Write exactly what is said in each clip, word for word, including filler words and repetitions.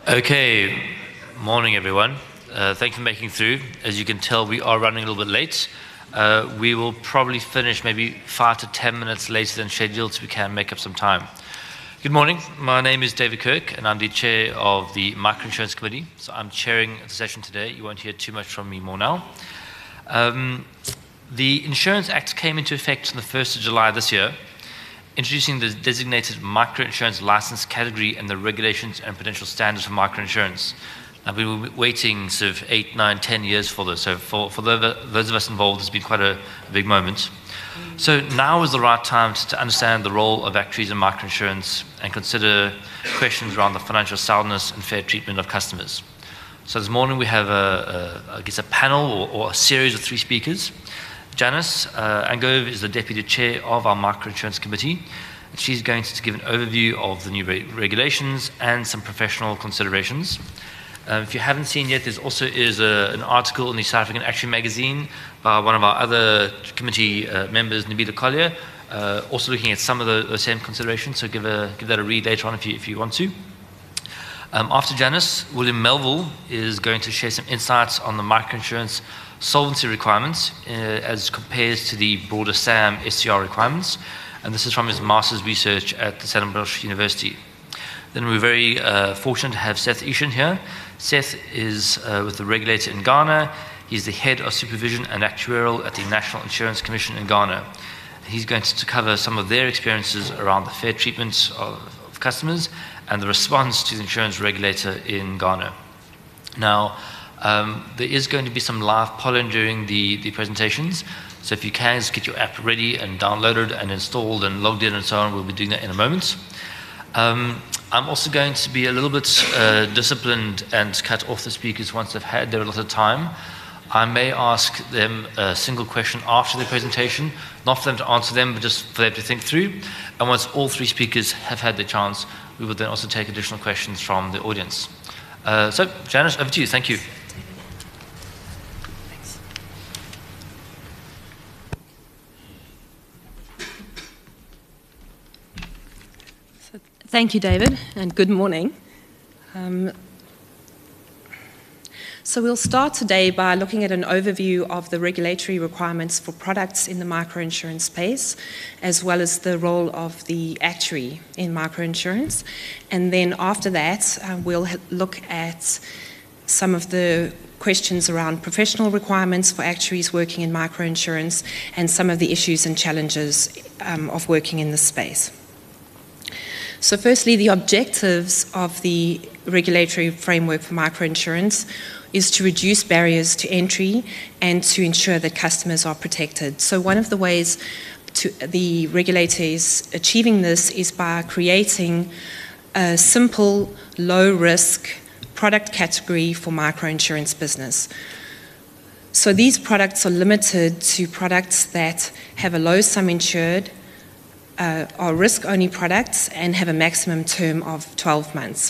Okay, morning everyone. Uh, thank you for making through. As you can tell, we are running a little bit late. Uh, we will probably finish maybe five to ten minutes later than scheduled so we can make up some time. Good morning, my name is David Kirk and I'm the chair of the Microinsurance Committee. So I'm chairing the session today. You won't hear too much from me more now. Um, the Insurance Act came into effect on the first of July this year, introducing the designated microinsurance license category and the regulations and potential standards for microinsurance. I've been waiting sort of eight, nine, ten years for this. So for, for the, those of us involved, it's been quite a, a big moment. So now is the right time to, to understand the role of actuaries in microinsurance and consider questions around the financial soundness and fair treatment of customers. So this morning we have a, a I guess a panel or, or a series of three speakers. Janice uh, Angove is the Deputy Chair of our Microinsurance Committee. And she's going to give an overview of the new re regulations and some professional considerations. Um, if you haven't seen yet, there also is a, an article in the South African Actuary magazine by one of our other committee uh, members, Nabila Collier, uh, also looking at some of the, the same considerations, so give, a, give that a read later on if you, if you want to. Um, after Janice, William Melville is going to share some insights on the microinsurance solvency requirements uh, as compared to the broader S A M S C R requirements, and this is from his master's research at the Stellenbosch University. Then we're very uh, fortunate to have Seth Ishan here. Seth is uh, with the regulator in Ghana. He's the head of supervision and actuarial at the National Insurance Commission in Ghana. He's going to cover some of their experiences around the fair treatment of, of customers and the response to the insurance regulator in Ghana. Now, Um, there is going to be some live polling during the, the presentations, so if you can, just get your app ready and downloaded and installed and logged in and so on. We'll be doing that in a moment. Um, I'm also going to be a little bit uh, disciplined and cut off the speakers once they've had their allotted time. I may ask them a single question after the presentation, not for them to answer them, but just for them to think through. And once all three speakers have had their chance, we will then also take additional questions from the audience. Uh, so, Janice, over to you. Thank you. Thank you, David, and good morning. Um, so we'll start today by looking at an overview of the regulatory requirements for products in the microinsurance space, as well as the role of the actuary in microinsurance. And then after that, uh, we'll look at some of the questions around professional requirements for actuaries working in microinsurance and some of the issues and challenges um, of working in this space. So firstly, the objectives of the regulatory framework for microinsurance is to reduce barriers to entry and to ensure that customers are protected. So one of the ways to the regulator is achieving this is by creating a simple, low-risk product category for microinsurance business. So these products are limited to products that have a low sum insured, Uh, are risk-only products and have a maximum term of twelve months.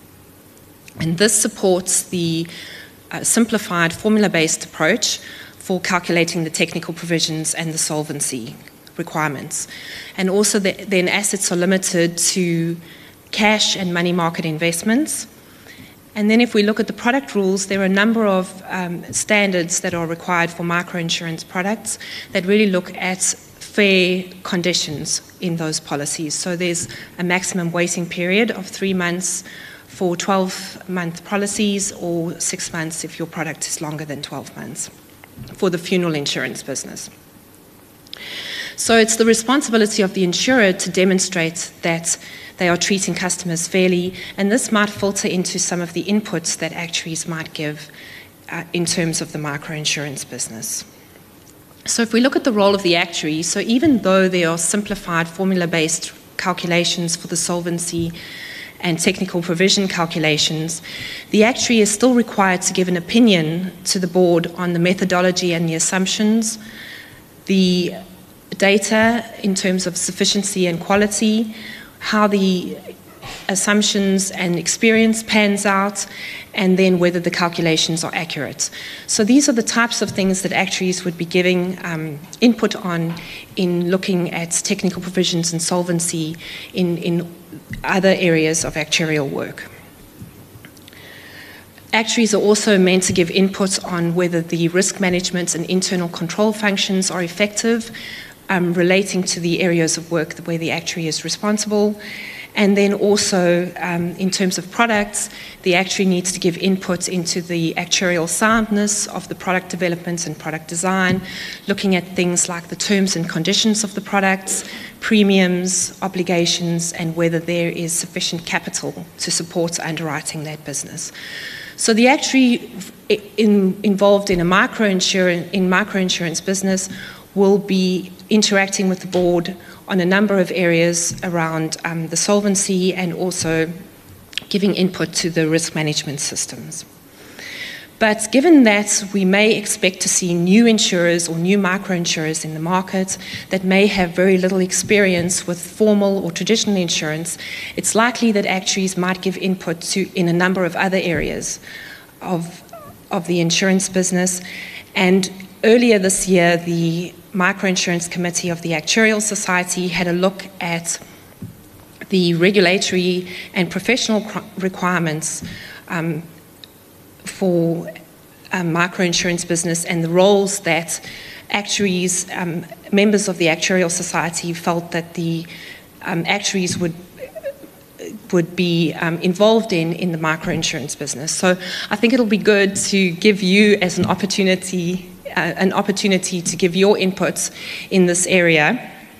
And this supports the uh, simplified formula-based approach for calculating the technical provisions and the solvency requirements. And also the, then assets are limited to cash and money market investments. And then if we look at the product rules, there are a number of um, standards that are required for microinsurance products that really look at fair conditions in those policies. So there's a maximum waiting period of three months for twelve-month policies, or six months if your product is longer than twelve months for the funeral insurance business. So it's the responsibility of the insurer to demonstrate that they are treating customers fairly, and this might filter into some of the inputs that actuaries might give uh, in terms of the microinsurance business. So if we look at the role of the actuary, so even though there are simplified formula-based calculations for the solvency and technical provision calculations, the actuary is still required to give an opinion to the board on the methodology and the assumptions, the data in terms of sufficiency and quality, how the assumptions and experience pans out, and then whether the calculations are accurate. So these are the types of things that actuaries would be giving um, input on in looking at technical provisions and solvency in, in other areas of actuarial work. Actuaries are also meant to give input on whether the risk management and internal control functions are effective, um, relating to the areas of work where the actuary is responsible. And then also, um, in terms of products, the actuary needs to give input into the actuarial soundness of the product development and product design, looking at things like the terms and conditions of the products, premiums, obligations, and whether there is sufficient capital to support underwriting that business. So the actuary in, involved in a microinsurance, in microinsurance business will be interacting with the board on a number of areas around um, the solvency and also giving input to the risk management systems. But given that we may expect to see new insurers or new microinsurers in the market that may have very little experience with formal or traditional insurance, it's likely that actuaries might give input to in a number of other areas of, of the insurance business. And earlier this year, the Microinsurance Committee of the Actuarial Society had a look at the regulatory and professional requirements um, for um, microinsurance business and the roles that actuaries, um, members of the Actuarial Society felt that the um, actuaries would would be um, involved in in the microinsurance business. So I think it'll be good to give you as an opportunity Uh, an opportunity to give your inputs in this area.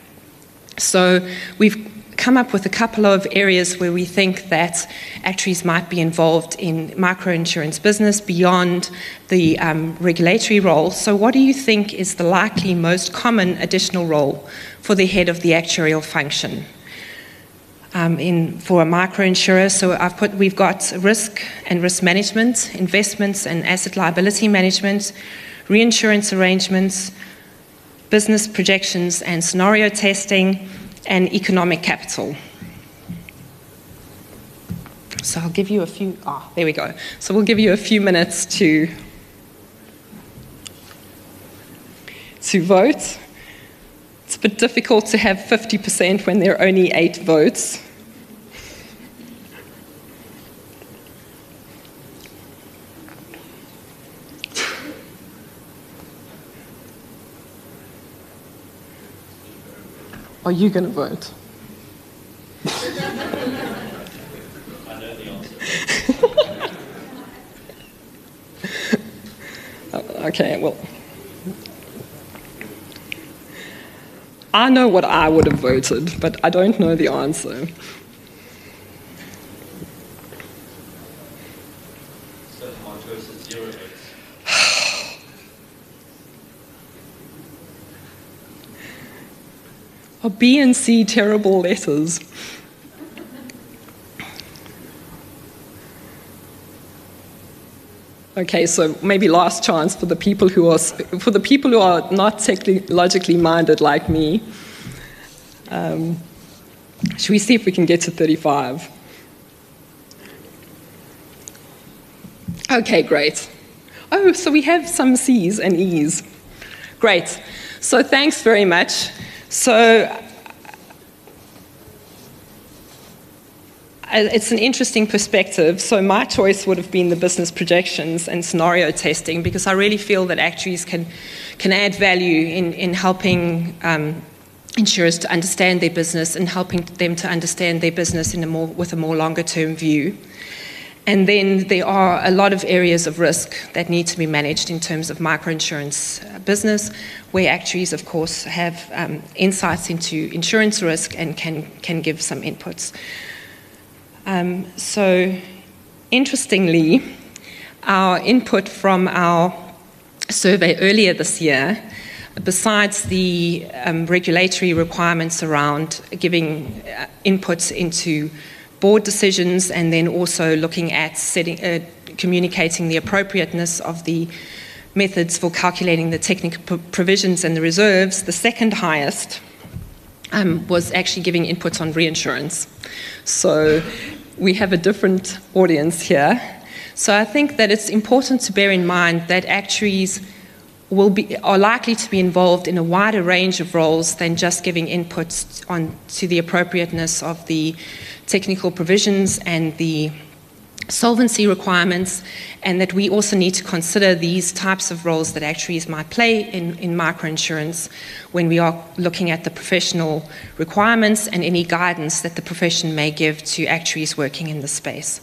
So we've come up with a couple of areas where we think that actuaries might be involved in microinsurance business beyond the um, regulatory role. So what do you think is the likely most common additional role for the head of the actuarial function um, in, for a microinsurer? So I've put, we've got risk and risk management, investments and asset liability management, reinsurance arrangements, business projections and scenario testing, and economic capital. So I'll give you a few, ah, oh, there we go. So we'll give you a few minutes to, to vote. It's a bit difficult to have fifty percent when there are only eight votes. Are you going to vote? I know the answer. Okay, well, I know what I would have voted, but I don't know the answer. So my choice is zero votes. Are B and C terrible letters? Okay, so maybe last chance for the people who are for the people who are not technologically minded like me. Um, should we see if we can get to thirty-five? Okay, great. Oh, so we have some C's and E's. Great. So thanks very much. So it's an interesting perspective. So my choice would have been the business projections and scenario testing, because I really feel that actuaries can can add value in, in helping um, insurers to understand their business and helping them to understand their business in a more with a more longer term view. And then there are a lot of areas of risk that need to be managed in terms of microinsurance business, where actuaries, of course, have um, insights into insurance risk and can, can give some inputs. Um, so, interestingly, our input from our survey earlier this year, besides the um, regulatory requirements around giving uh, inputs into board decisions and then also looking at setting, uh, communicating the appropriateness of the methods for calculating the technical provisions and the reserves, the second highest um, was actually giving inputs on reinsurance. So we have a different audience here. So I think that it's important to bear in mind that actuaries will be, are likely to be involved in a wider range of roles than just giving inputs on to the appropriateness of the technical provisions and the solvency requirements, and that we also need to consider these types of roles that actuaries might play in, in microinsurance when we are looking at the professional requirements and any guidance that the profession may give to actuaries working in the space.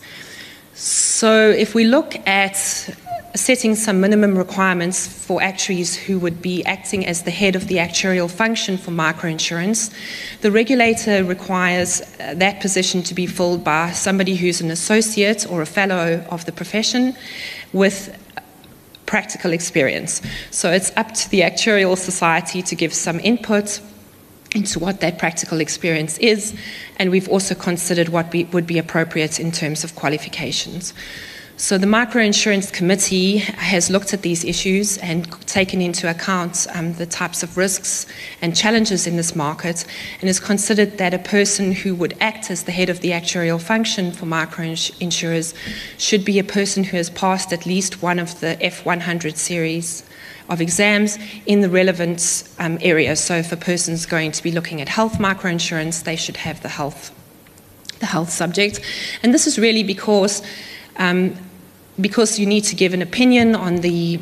So if we look at setting some minimum requirements for actuaries who would be acting as the head of the actuarial function for microinsurance, the regulator requires uh, that position to be filled by somebody who's an associate or a fellow of the profession with practical experience. So it's up to the Actuarial Society to give some input into what that practical experience is, and we've also considered what be, would be appropriate in terms of qualifications. So the Microinsurance Committee has looked at these issues and taken into account um, the types of risks and challenges in this market, and has considered that a person who would act as the head of the actuarial function for microinsurers should be a person who has passed at least one of the F one hundred series of exams in the relevant um, area. So if a person's going to be looking at health microinsurance, they should have the health, the health subject. And this is really because Um, because you need to give an opinion on the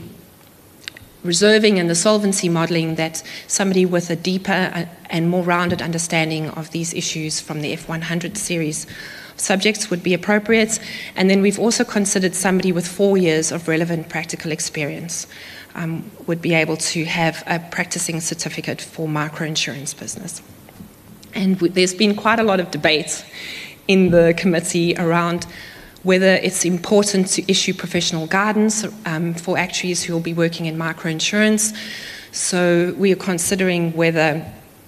reserving and the solvency modelling, that somebody with a deeper and more rounded understanding of these issues from the F one hundred series subjects would be appropriate. And then we've also considered somebody with four years of relevant practical experience um, would be able to have a practicing certificate for microinsurance business. And w- there's been quite a lot of debate in the committee around whether it's important to issue professional guidance um, for actuaries who will be working in microinsurance. So we are considering whether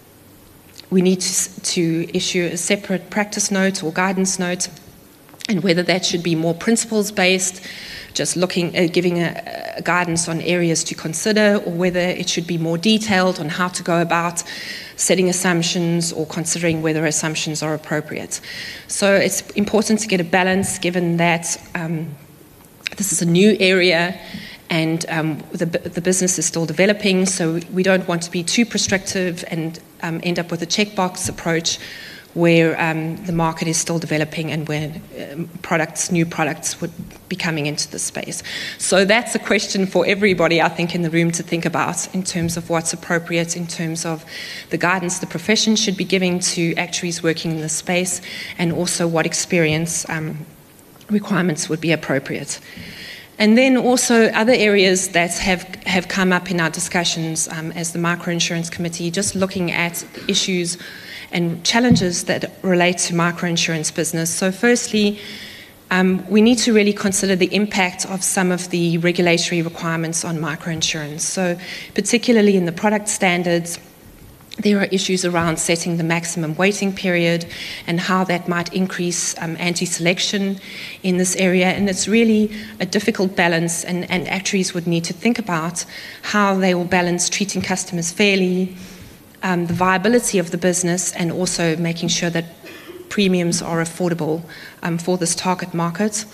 we need to, to issue a separate practice note or guidance note, and whether that should be more principles-based, just looking at giving a, a guidance on areas to consider, or whether it should be more detailed on how to go about setting assumptions or considering whether assumptions are appropriate. So it's important to get a balance, given that um, this is a new area and um, the, the business is still developing, so we don't want to be too prescriptive and um, end up with a checkbox approach where um, the market is still developing and where um, products, new products would be coming into the space. So that's a question for everybody, I think, in the room to think about in terms of what's appropriate, in terms of the guidance the profession should be giving to actuaries working in the space, and also what experience um, requirements would be appropriate. And then also other areas that have, have come up in our discussions um, as the Microinsurance Committee, just looking at issues and challenges that relate to microinsurance business. So firstly, um, we need to really consider the impact of some of the regulatory requirements on microinsurance. So particularly in the product standards, there are issues around setting the maximum waiting period and how that might increase um, anti-selection in this area. And it's really a difficult balance, and, and actuaries would need to think about how they will balance treating customers fairly, Um, the viability of the business, and also making sure that premiums are affordable um, for this target market.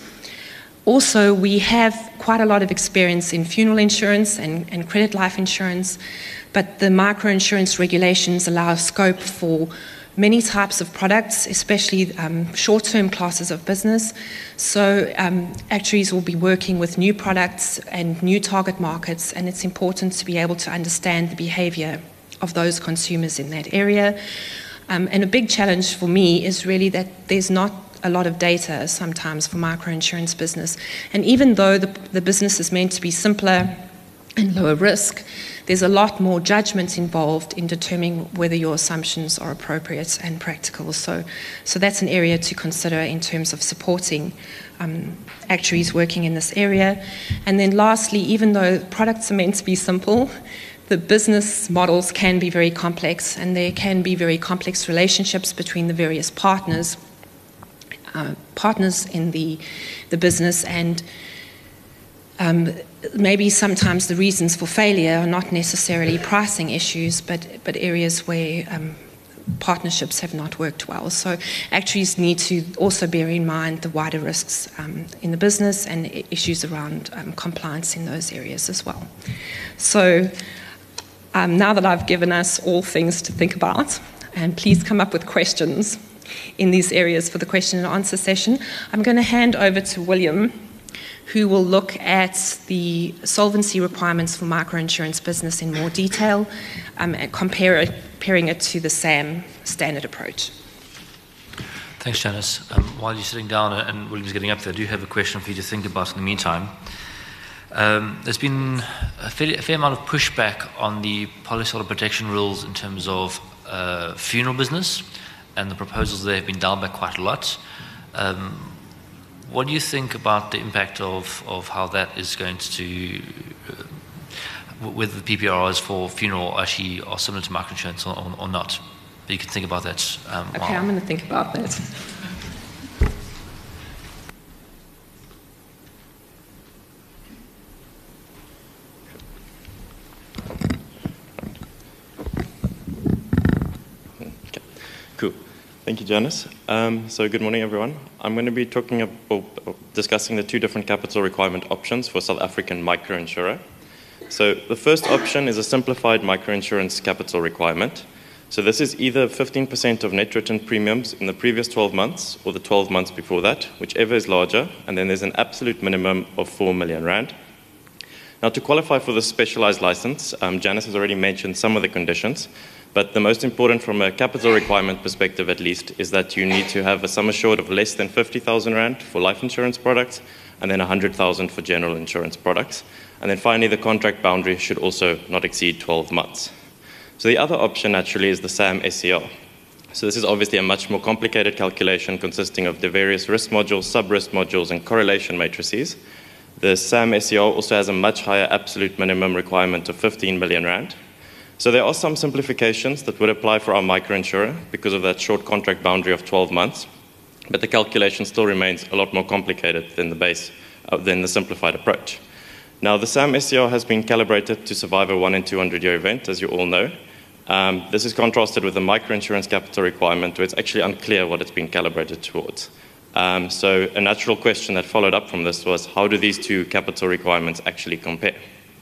Also, we have quite a lot of experience in funeral insurance and, and credit life insurance, but the microinsurance regulations allow scope for many types of products, especially um, short-term classes of business. So um, actuaries will be working with new products and new target markets, and it's important to be able to understand the behaviour of those consumers in that area. Um, and a big challenge for me is really that there's not a lot of data sometimes for microinsurance business. And even though the, the business is meant to be simpler and lower risk, there's a lot more judgment involved in determining whether your assumptions are appropriate and practical. So, so that's an area to consider in terms of supporting um, actuaries working in this area. And then lastly, even though products are meant to be simple, the business models can be very complex, and there can be very complex relationships between the various partners, uh, partners in the, the business, and um, maybe sometimes the reasons for failure are not necessarily pricing issues, but, but areas where um, partnerships have not worked well. So actuaries need to also bear in mind the wider risks um, in the business and issues around um, compliance in those areas as well. So Um, now that I've given us all things to think about, and please come up with questions in these areas for the question and answer session. I'm going to hand over to William, who will look at the solvency requirements for microinsurance business in more detail, um, and compare it, comparing it to the S A M standard approach. Thanks, Janice. Um, while you're sitting down and William's getting up there, I do have a question for you to think about in the meantime. Um, there's been a fair, a fair amount of pushback on the policyholder protection rules in terms of uh, funeral business, and the proposals there have been down by quite a lot. Um, what do you think about the impact of, of how that is going to, uh, whether the P P R Rs for funeral actually are similar to microinsurance or, or, or not? But you can think about that. Um, okay, while... I'm going to think about that. Cool. Thank you, Janice. Um, so good morning, everyone. I'm going to be talking about discussing the two different capital requirement options for South African microinsurer. So the first option is a simplified microinsurance capital requirement. So this is either fifteen percent of net written premiums in the previous twelve months or the twelve months before that, whichever is larger, and then there's an absolute minimum of four million rand. Now, to qualify for the specialized license, um, Janice has already mentioned some of the conditions. But the most important from a capital requirement perspective, at least, is that you need to have a sum assured of less than fifty thousand rand for life insurance products, and then one hundred thousand for general insurance products. And then finally, the contract boundary should also not exceed twelve months. So the other option, actually, is the S A M S C R. So this is obviously a much more complicated calculation consisting of the various risk modules, sub-risk modules, and correlation matrices. The S A M S C R also has a much higher absolute minimum requirement of fifteen million rand. So there are some simplifications that would apply for our microinsurer because of that short contract boundary of twelve months, but the calculation still remains a lot more complicated than the base, uh, than the simplified approach. Now, the S A M S C R has been calibrated to survive a one in two hundred year event, as you all know. Um, this is contrasted with the microinsurance capital requirement, where it's actually unclear what it's been calibrated towards. Um, so a natural question that followed up from this was, how do these two capital requirements actually compare?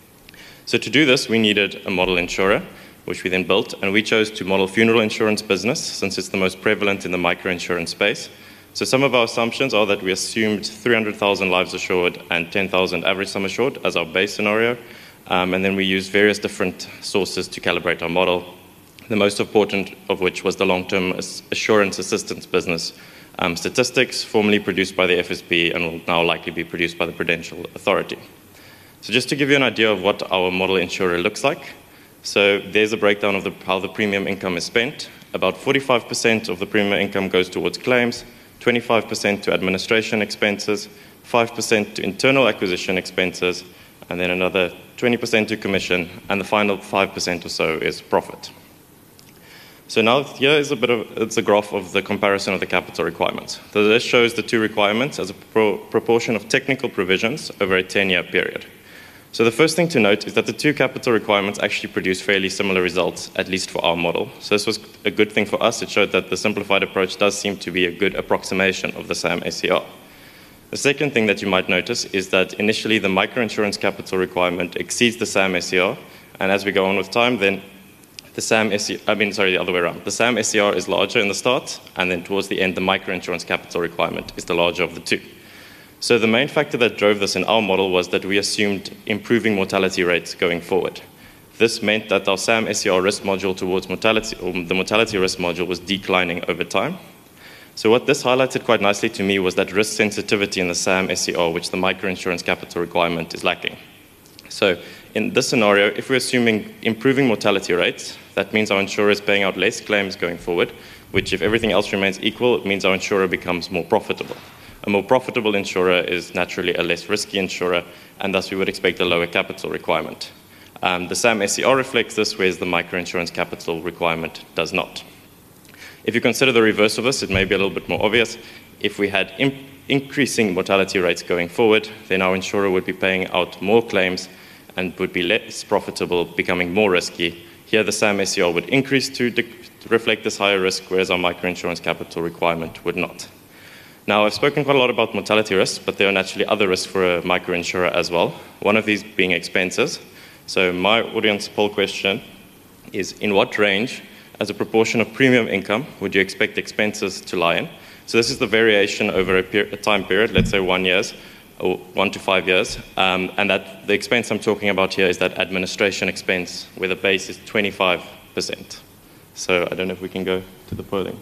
So to do this, we needed a model insurer, which we then built, and we chose to model funeral insurance business since it's the most prevalent in the microinsurance space. So some of our assumptions are that we assumed three hundred thousand lives assured and ten thousand average sum assured as our base scenario, um, and then we used various different sources to calibrate our model, the most important of which was the long-term assurance assistance business um, statistics, formerly produced by the F S B and will now likely be produced by the Prudential Authority. So just to give you an idea of what our model insurer looks like, so there's a breakdown of the, how the premium income is spent. About forty-five percent of the premium income goes towards claims, twenty-five percent to administration expenses, five percent to internal acquisition expenses, and then another twenty percent to commission, and the final five percent or so is profit. So now here is a bit of, it's a graph of the comparison of the capital requirements. So this shows the two requirements as a pro proportion of technical provisions over a ten year period. So the first thing to note is that the two capital requirements actually produce fairly similar results, at least for our model. So this was a good thing for us. It showed that the simplified approach does seem to be a good approximation of the S A M S C R. The second thing that you might notice is that initially the microinsurance capital requirement exceeds the S A M S C R, and as we go on with time, then the S A M S C R, I mean, sorry, the other way around. The S A M S C R is larger in the start, and then towards the end, the microinsurance capital requirement is the larger of the two. So the main factor that drove this in our model was that we assumed improving mortality rates going forward. This meant that our S A M S C R risk module towards mortality, or the mortality risk module, was declining over time. So what this highlighted quite nicely to me was that risk sensitivity in the S A M S C R, which the microinsurance capital requirement is lacking. So in this scenario, if we're assuming improving mortality rates, that means our insurer is paying out less claims going forward, which if everything else remains equal, it means our insurer becomes more profitable. A more profitable insurer is naturally a less risky insurer, and thus we would expect a lower capital requirement. Um, the S A M S C R reflects this, whereas the microinsurance capital requirement does not. If you consider the reverse of this, it may be a little bit more obvious. If we had in increasing mortality rates going forward, then our insurer would be paying out more claims and would be less profitable, becoming more risky. Here, the S A M S C R would increase to, to reflect this higher risk, whereas our microinsurance capital requirement would not. Now, I've spoken quite a lot about mortality risks, but there are naturally other risks for a microinsurer as well, one of these being expenses. So my audience poll question is, in what range as a proportion of premium income would you expect expenses to lie in? So this is the variation over a, per- a time period, let's say one years, or one to five years. Um, and that the expense I'm talking about here is that administration expense, where the base is twenty-five percent. So I don't know if we can go to the polling.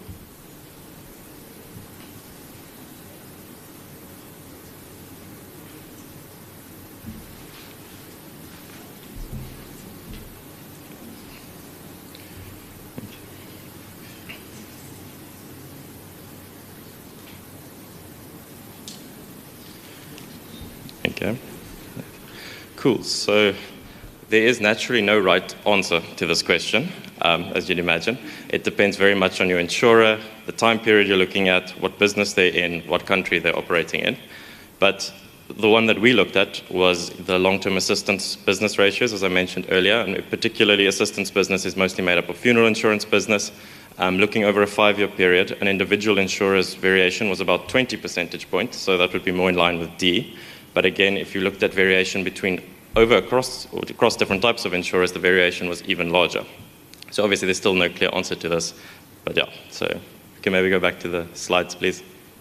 Okay. Cool. So there is naturally no right answer to this question, um, as you'd imagine. It depends very much on your insurer, the time period you're looking at, what business they're in, what country they're operating in. But the one that we looked at was the long-term assistance business ratios, as I mentioned earlier, and particularly assistance business is mostly made up of funeral insurance business. Um, looking over a five-year period, an individual insurer's variation was about twenty percentage points, so that would be more in line with D. But again, if you looked at variation between over across or across different types of insurers, the variation was even larger. So obviously there's still no clear answer to this, but yeah, so we can maybe go back to the slides, please.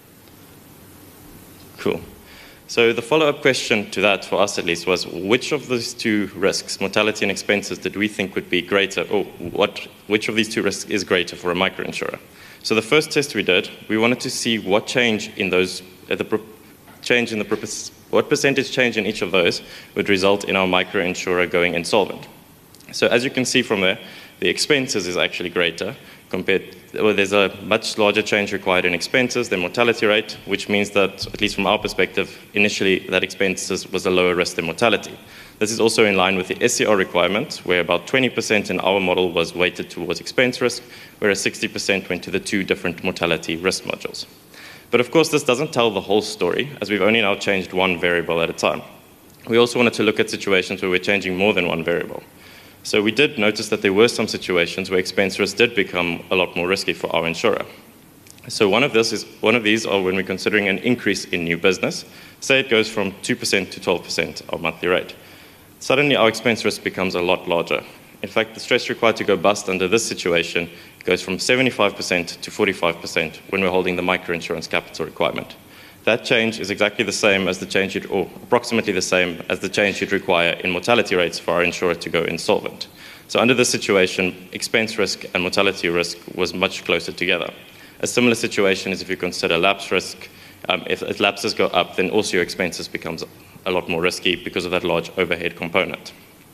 Cool. So the follow-up question to that, for us at least, was which of these two risks, mortality and expenses, did we think would be greater, or what, which of these two risks is greater for a microinsurer? So the first test we did, we wanted to see what change in those, uh, the change in the, what percentage change in each of those would result in our microinsurer going insolvent. So as you can see from there, the expenses is actually greater compared, well, there's a much larger change required in expenses than mortality rate, which means that, at least from our perspective, initially that expenses was a lower risk than mortality. This is also in line with the S C R requirement, where about twenty percent in our model was weighted towards expense risk, whereas sixty percent went to the two different mortality risk modules. But of course, this doesn't tell the whole story, as we've only now changed one variable at a time. We also wanted to look at situations where we're changing more than one variable. So we did notice that there were some situations where expense risk did become a lot more risky for our insurer. So one of, this is, one of these are when we're considering an increase in new business. Say it goes from two percent to twelve percent of monthly rate. Suddenly our expense risk becomes a lot larger. In fact, the stress required to go bust under this situation goes from seventy-five percent to forty-five percent when we're holding the microinsurance capital requirement. That change is exactly the same as the change, you'd, or approximately the same as the change you'd require in mortality rates for our insurer to go insolvent. So under this situation, expense risk and mortality risk was much closer together. A similar situation is if you consider lapse risk. Um, if, if lapses go up, then also your expenses becomes a lot more risky because of that large overhead component.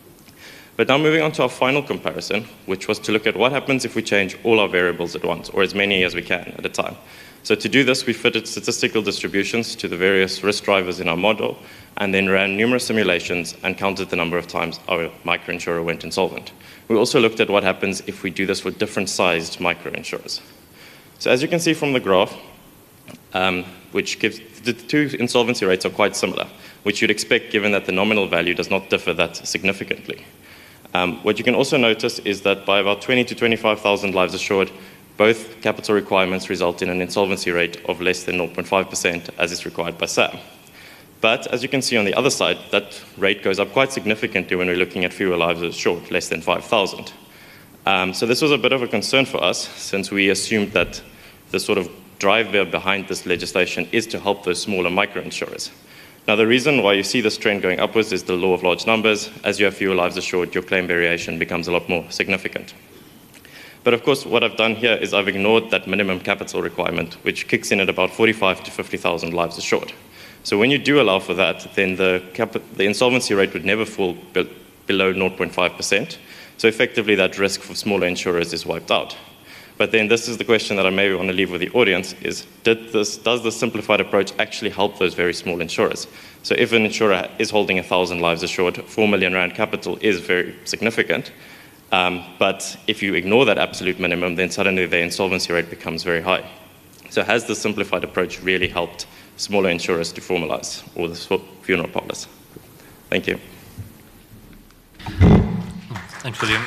But now moving on to our final comparison, which was to look at what happens if we change all our variables at once, or as many as we can at a time. So to do this, we fitted statistical distributions to the various risk drivers in our model, and then ran numerous simulations and counted the number of times our microinsurer went insolvent. We also looked at what happens if we do this with different sized microinsurers. So as you can see from the graph, um, which gives the two insolvency rates are quite similar, which you'd expect given that the nominal value does not differ that significantly. Um, what you can also notice is that by about twenty to twenty-five thousand lives assured, both capital requirements result in an insolvency rate of less than zero point five percent as is required by S A M. But as you can see on the other side, that rate goes up quite significantly when we're looking at fewer lives assured, less than five thousand. Um, so this was a bit of a concern for us, since we assumed that the sort of driver behind this legislation is to help those smaller microinsurers. Now, the reason why you see this trend going upwards is the law of large numbers. As you have fewer lives assured, your claim variation becomes a lot more significant. But of course, what I've done here is I've ignored that minimum capital requirement, which kicks in at about forty-five to fifty thousand lives assured. So when you do allow for that, then the, cap the insolvency rate would never fall be below zero point five percent. So effectively, that risk for smaller insurers is wiped out. But then this is the question that I maybe want to leave with the audience is, did this, does this simplified approach actually help those very small insurers? So if an insurer is holding one thousand lives assured, four million rand capital is very significant. Um, but if you ignore that absolute minimum, then suddenly the insolvency rate becomes very high. So has the simplified approach really helped smaller insurers to formalize or the funeral parlors? Thank you. Thanks, William.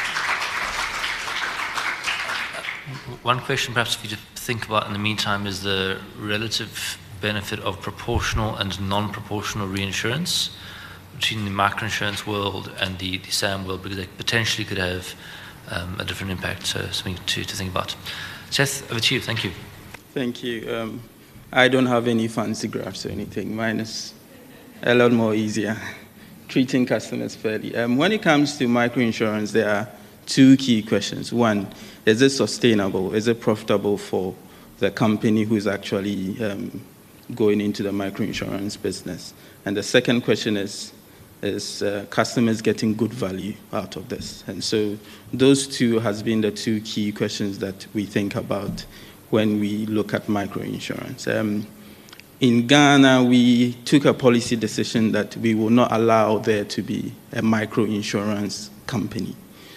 One question perhaps for you to think about in the meantime is the relative benefit of proportional and non-proportional reinsurance between the microinsurance world and the, the S A M world, because they potentially could have um, a different impact. So something to, to think about. Seth, over to you. Thank you. Thank you. Um, I don't have any fancy graphs or anything. Mine is a lot more easier. Treating customers fairly. Um, when it comes to microinsurance, there are two key questions. One, is it sustainable? Is it profitable for the company who's actually um, going into the microinsurance business? And the second question is, is uh, customers getting good value out of this? And so those two has been the two key questions that we think about when we look at microinsurance. Um, in Ghana, we took a policy decision that we will not allow there to be a microinsurance company.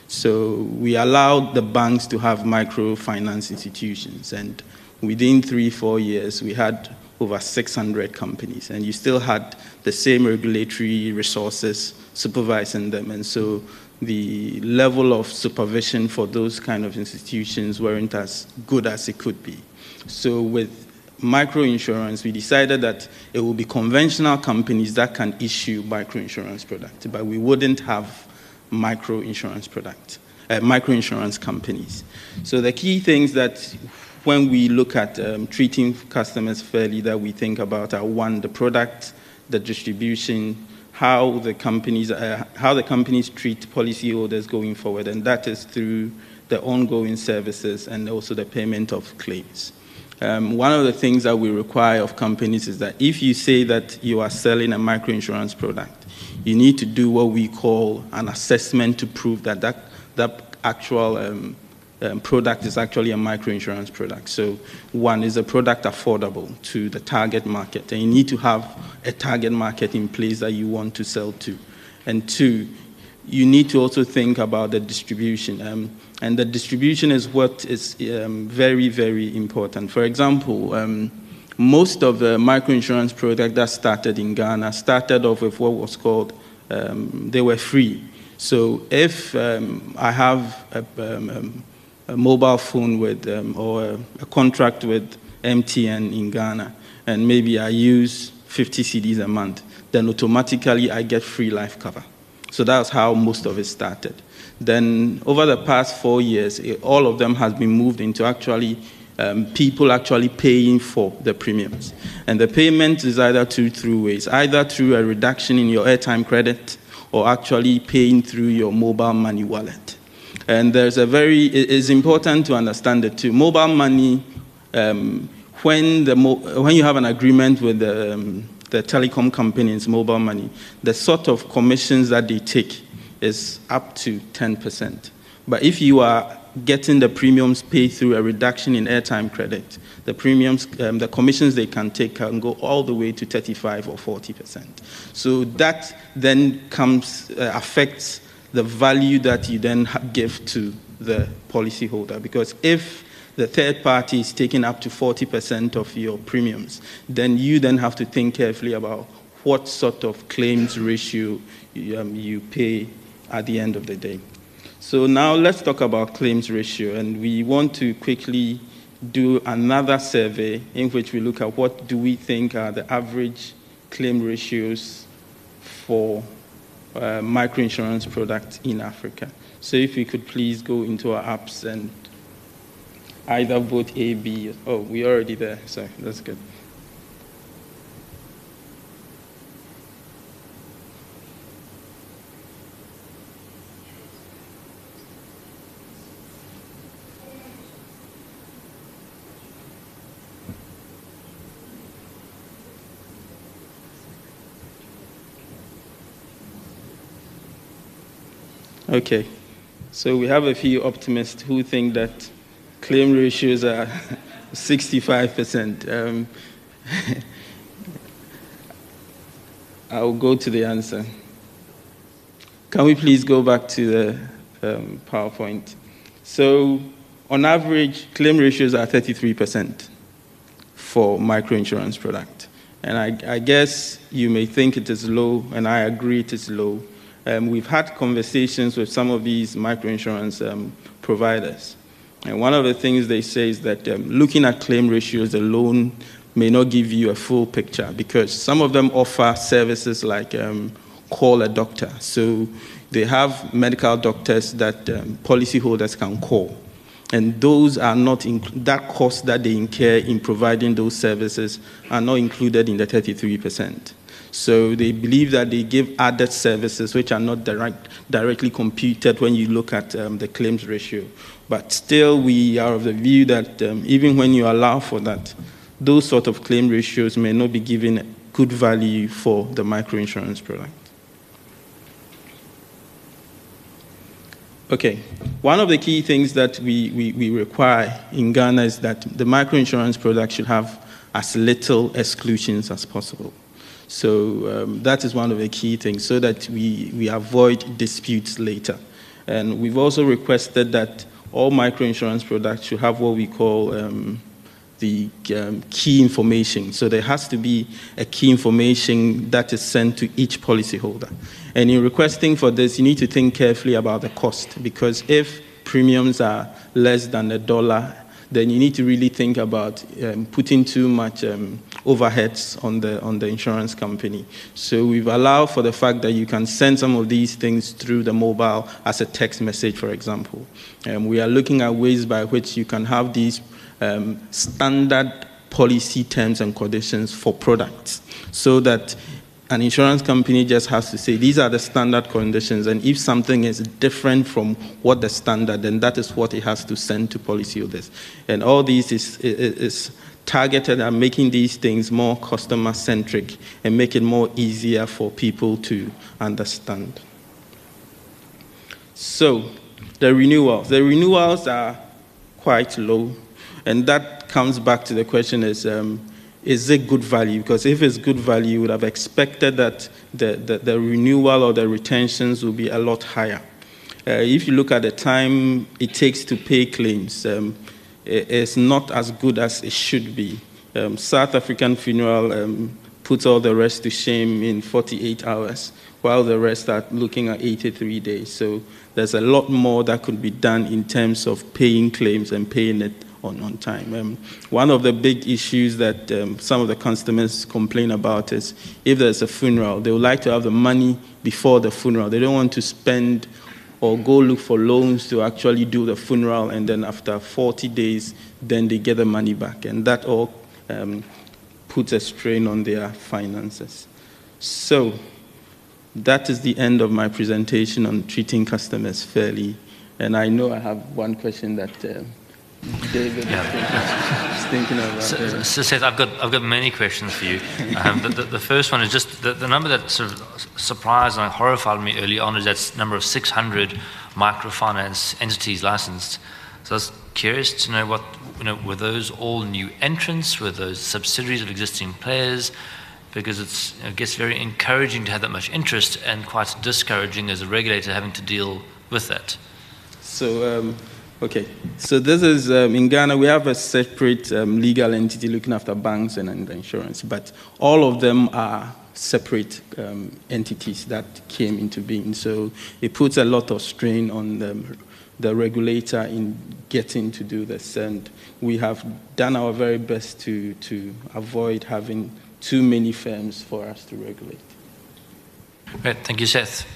So we allowed the banks to have microfinance institutions, and within three, four years, we had over six hundred companies, and you still had the same regulatory resources supervising them. And so the level of supervision for those kind of institutions weren't as good as it could be. So with microinsurance, we decided that it will be conventional companies that can issue microinsurance products, but we wouldn't have microinsurance product, uh, microinsurance companies. So the key things that when we look at um, treating customers fairly that we think about are, one, the product, the distribution, how the companies uh, how the companies treat policyholders going forward, and that is through the ongoing services and also the payment of claims. Um, one of the things that we require of companies is that if you say that you are selling a microinsurance product, you need to do what we call an assessment to prove that that, that actual um, um, product is actually a microinsurance product. So one, is a product affordable to the target market? And you need to have a target market in place that you want to sell to. And two, you need to also think about the distribution. Um, and the distribution is what is um, very, very important. For example, um, most of the microinsurance products that started in Ghana started off with what was called, um, they were free. So if um, I have a, um, a mobile phone with, um, or a, a contract with M T N in Ghana, and maybe I use fifty cedis a month, then automatically I get free life cover. So that's how most of it started. Then over the past four years, it, all of them has been moved into actually um, people actually paying for the premiums. And the payment is either two through ways, either through a reduction in your airtime credit or actually paying through your mobile money wallet. And there's a very, it is important to understand that too. Mobile money, um, when, the mo when you have an agreement with the, um, the telecom companies, mobile money, the sort of commissions that they take is up to ten percent. But if you are getting the premiums paid through a reduction in airtime credit, the premiums, um, the commissions they can take can go all the way to thirty-five or forty percent. So that then comes, uh, affects the value that you then give to the policyholder. Because if the third party is taking up to forty percent of your premiums, then you then have to think carefully about what sort of claims ratio you, um, you pay at the end of the day. So now let's talk about claims ratio, and we want to quickly do another survey in which we look at what do we think are the average claim ratios for uh, microinsurance products in Africa. So if we could please go into our apps and either vote A, B, oh, we're already there, so that's good. Okay, so we have a few optimists who think that claim ratios are sixty-five percent. Um, I'll go to the answer. Can we please go back to the um, PowerPoint? So on average, claim ratios are thirty-three percent for microinsurance product. And I, I guess you may think it is low, and I agree it is low. Um, we've had conversations with some of these microinsurance um, providers. And one of the things they say is that um, looking at claim ratios alone may not give you a full picture, because some of them offer services like um, call a doctor. So they have medical doctors that um, policyholders can call. And those are not, inc- that cost that they incur in providing those services are not included in the thirty-three percent. So they believe that they give added services which are not direct, directly computed when you look at um, the claims ratio. But still, we are of the view that um, even when you allow for that, those sort of claim ratios may not be given good value for the microinsurance product. Okay, one of the key things that we, we, we require in Ghana is that the microinsurance product should have as little exclusions as possible. So um, that is one of the key things, so that we, we avoid disputes later. And we've also requested that all microinsurance products should have what we call um, the um, key information. So there has to be a key information that is sent to each policyholder. And in requesting for this, you need to think carefully about the cost, because if premiums are less than a dollar, then you need to really think about um, putting too much um, overheads on the on the insurance company. So we've allowed for the fact that you can send some of these things through the mobile as a text message, for example. Um, we are looking at ways by which you can have these um, standard policy terms and conditions for products, so that an insurance company just has to say, these are the standard conditions, and if something is different from what the standard, then that is what it has to send to policyholders. And all these is, is, is targeted at making these things more customer-centric and make it more easier for people to understand. So, the renewals. The renewals are quite low, and that comes back to the question is, um, is it good value? Because if it's good value, you would have expected that the, the, the renewal or the retentions will be a lot higher. Uh, if you look at the time it takes to pay claims, um, it, it's not as good as it should be. Um, South African Funeral um, puts all the rest to shame in forty-eight hours, while the rest are looking at eighty-three days. So there's a lot more that could be done in terms of paying claims and paying it On, on time. Um, one of the big issues that um, some of the customers complain about is if there's a funeral, they would like to have the money before the funeral. They don't want to spend or go look for loans to actually do the funeral, and then after forty days, then they get the money back. And that all um, puts a strain on their finances. So that is the end of my presentation on treating customers fairly. And I know I have one question that uh, David yeah. is thinking about. So, so Seth, I've got I've got many questions for you. Um, the, the, the first one is just the, the number that sort of surprised and horrified me early on is that number of six hundred microfinance entities licensed. So I was curious to know what you know were those all new entrants? Were those subsidiaries of existing players? Because it's I guess very encouraging to have that much interest, and quite discouraging as a regulator having to deal with that. So. Um, Okay, so this is, um, in Ghana, we have a separate um, legal entity looking after banks and, and insurance, but all of them are separate um, entities that came into being. So it puts a lot of strain on the, the regulator in getting to do this, and we have done our very best to, to avoid having too many firms for us to regulate. Great, thank you, Seth.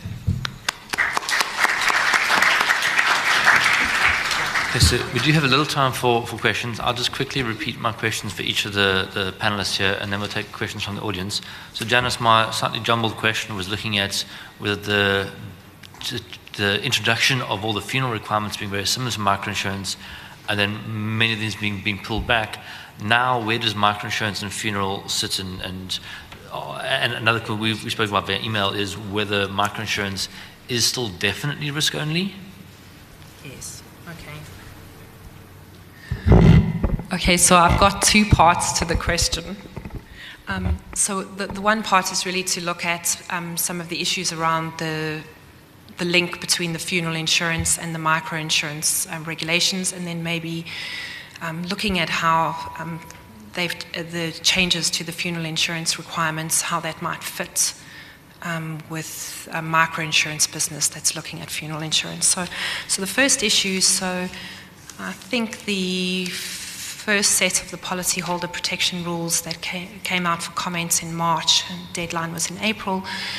Okay, so we do have a little time for, for questions. I'll just quickly repeat my questions for each of the, the panelists here, and then we'll take questions from the audience. So Janice, my slightly jumbled question was looking at whether the, the introduction of all the funeral requirements being very similar to microinsurance, and then many of these being, being pulled back. Now, where does microinsurance and funeral sit in? And, and another thing we we spoke about via email is whether microinsurance is still definitely risk only? Yes. Okay, so I've got two parts to the question. Um, so the, the one part is really to look at um, some of the issues around the, the link between the funeral insurance and the microinsurance um, regulations, and then maybe um, looking at how um, they've, uh, the changes to the funeral insurance requirements, how that might fit um, with a microinsurance business that's looking at funeral insurance. So, so the first issue, so I think the first set of the policyholder protection rules that came, came out for comments in March, and deadline was in April.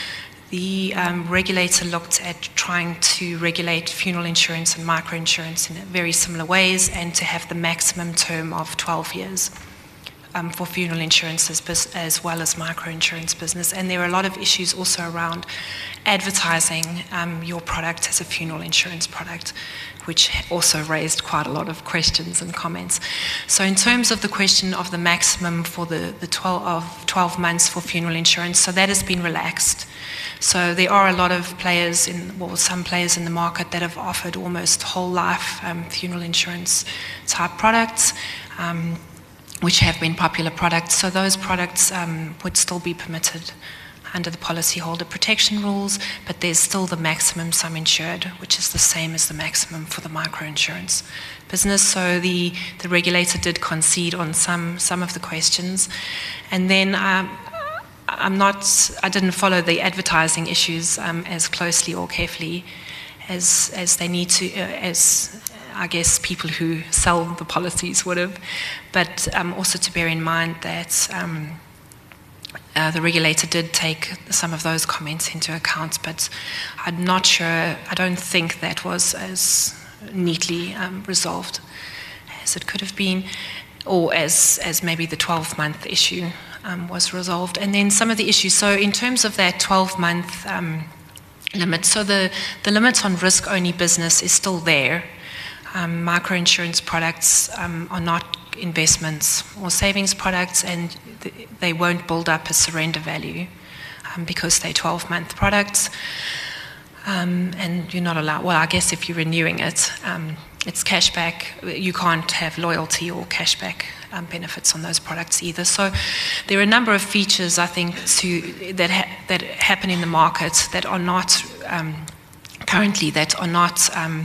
the um, regulator looked at trying to regulate funeral insurance and microinsurance in very similar ways, and to have the maximum term of twelve years um, for funeral insurance as, as well as microinsurance business. And there are a lot of issues also around advertising um, your product as a funeral insurance product, which also raised quite a lot of questions and comments. So in terms of the question of the maximum for the, the twelve, of twelve months for funeral insurance, so that has been relaxed. So there are a lot of players, in, well, some players in the market that have offered almost whole life um, funeral insurance type products, um, which have been popular products. So those products um, would still be permitted under the policyholder protection rules, but there's still the maximum sum insured, which is the same as the maximum for the microinsurance business. So the, the regulator did concede on some, some of the questions. And then um, I'm not, I didn't follow the advertising issues um, as closely or carefully as, as they need to, uh, as I guess people who sell the policies would have. But um, also to bear in mind that um, Uh, the regulator did take some of those comments into account, but I'm not sure, I don't think that was as neatly um, resolved as it could have been, or as, as maybe the twelve-month issue um, was resolved. And then some of the issues, so in terms of that twelve-month um, limit, so the, the limit on risk-only business is still there. Um, microinsurance products um, are not investments or savings products, and th they won't build up a surrender value um, because they're twelve-month products. Um, and you're not allowed, well, I guess if you're renewing it, um, it's cashback. You can't have loyalty or cashback um, benefits on those products either. So there are a number of features, I think, to, that, ha that happen in the market that are not, um, currently, that are not um,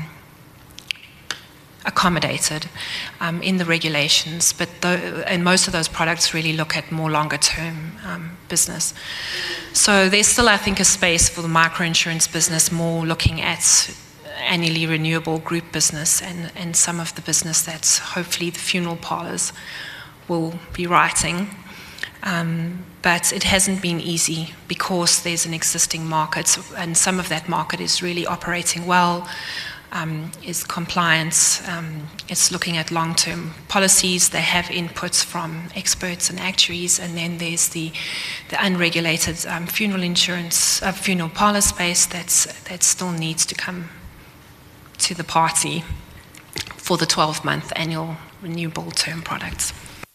accommodated um, in the regulations, but and most of those products really look at more longer term um, business. So there's still, I think, a space for the microinsurance business, more looking at annually renewable group business and, and some of the business that hopefully the funeral parlours will be writing. Um, but it hasn't been easy because there's an existing market, and some of that market is really operating well. Um, is compliance, um, it's looking at long-term policies. They have inputs from experts and actuaries, and then there's the, the unregulated um, funeral insurance, uh, funeral parlour space that's, that still needs to come to the party for the twelve-month annual renewable term products.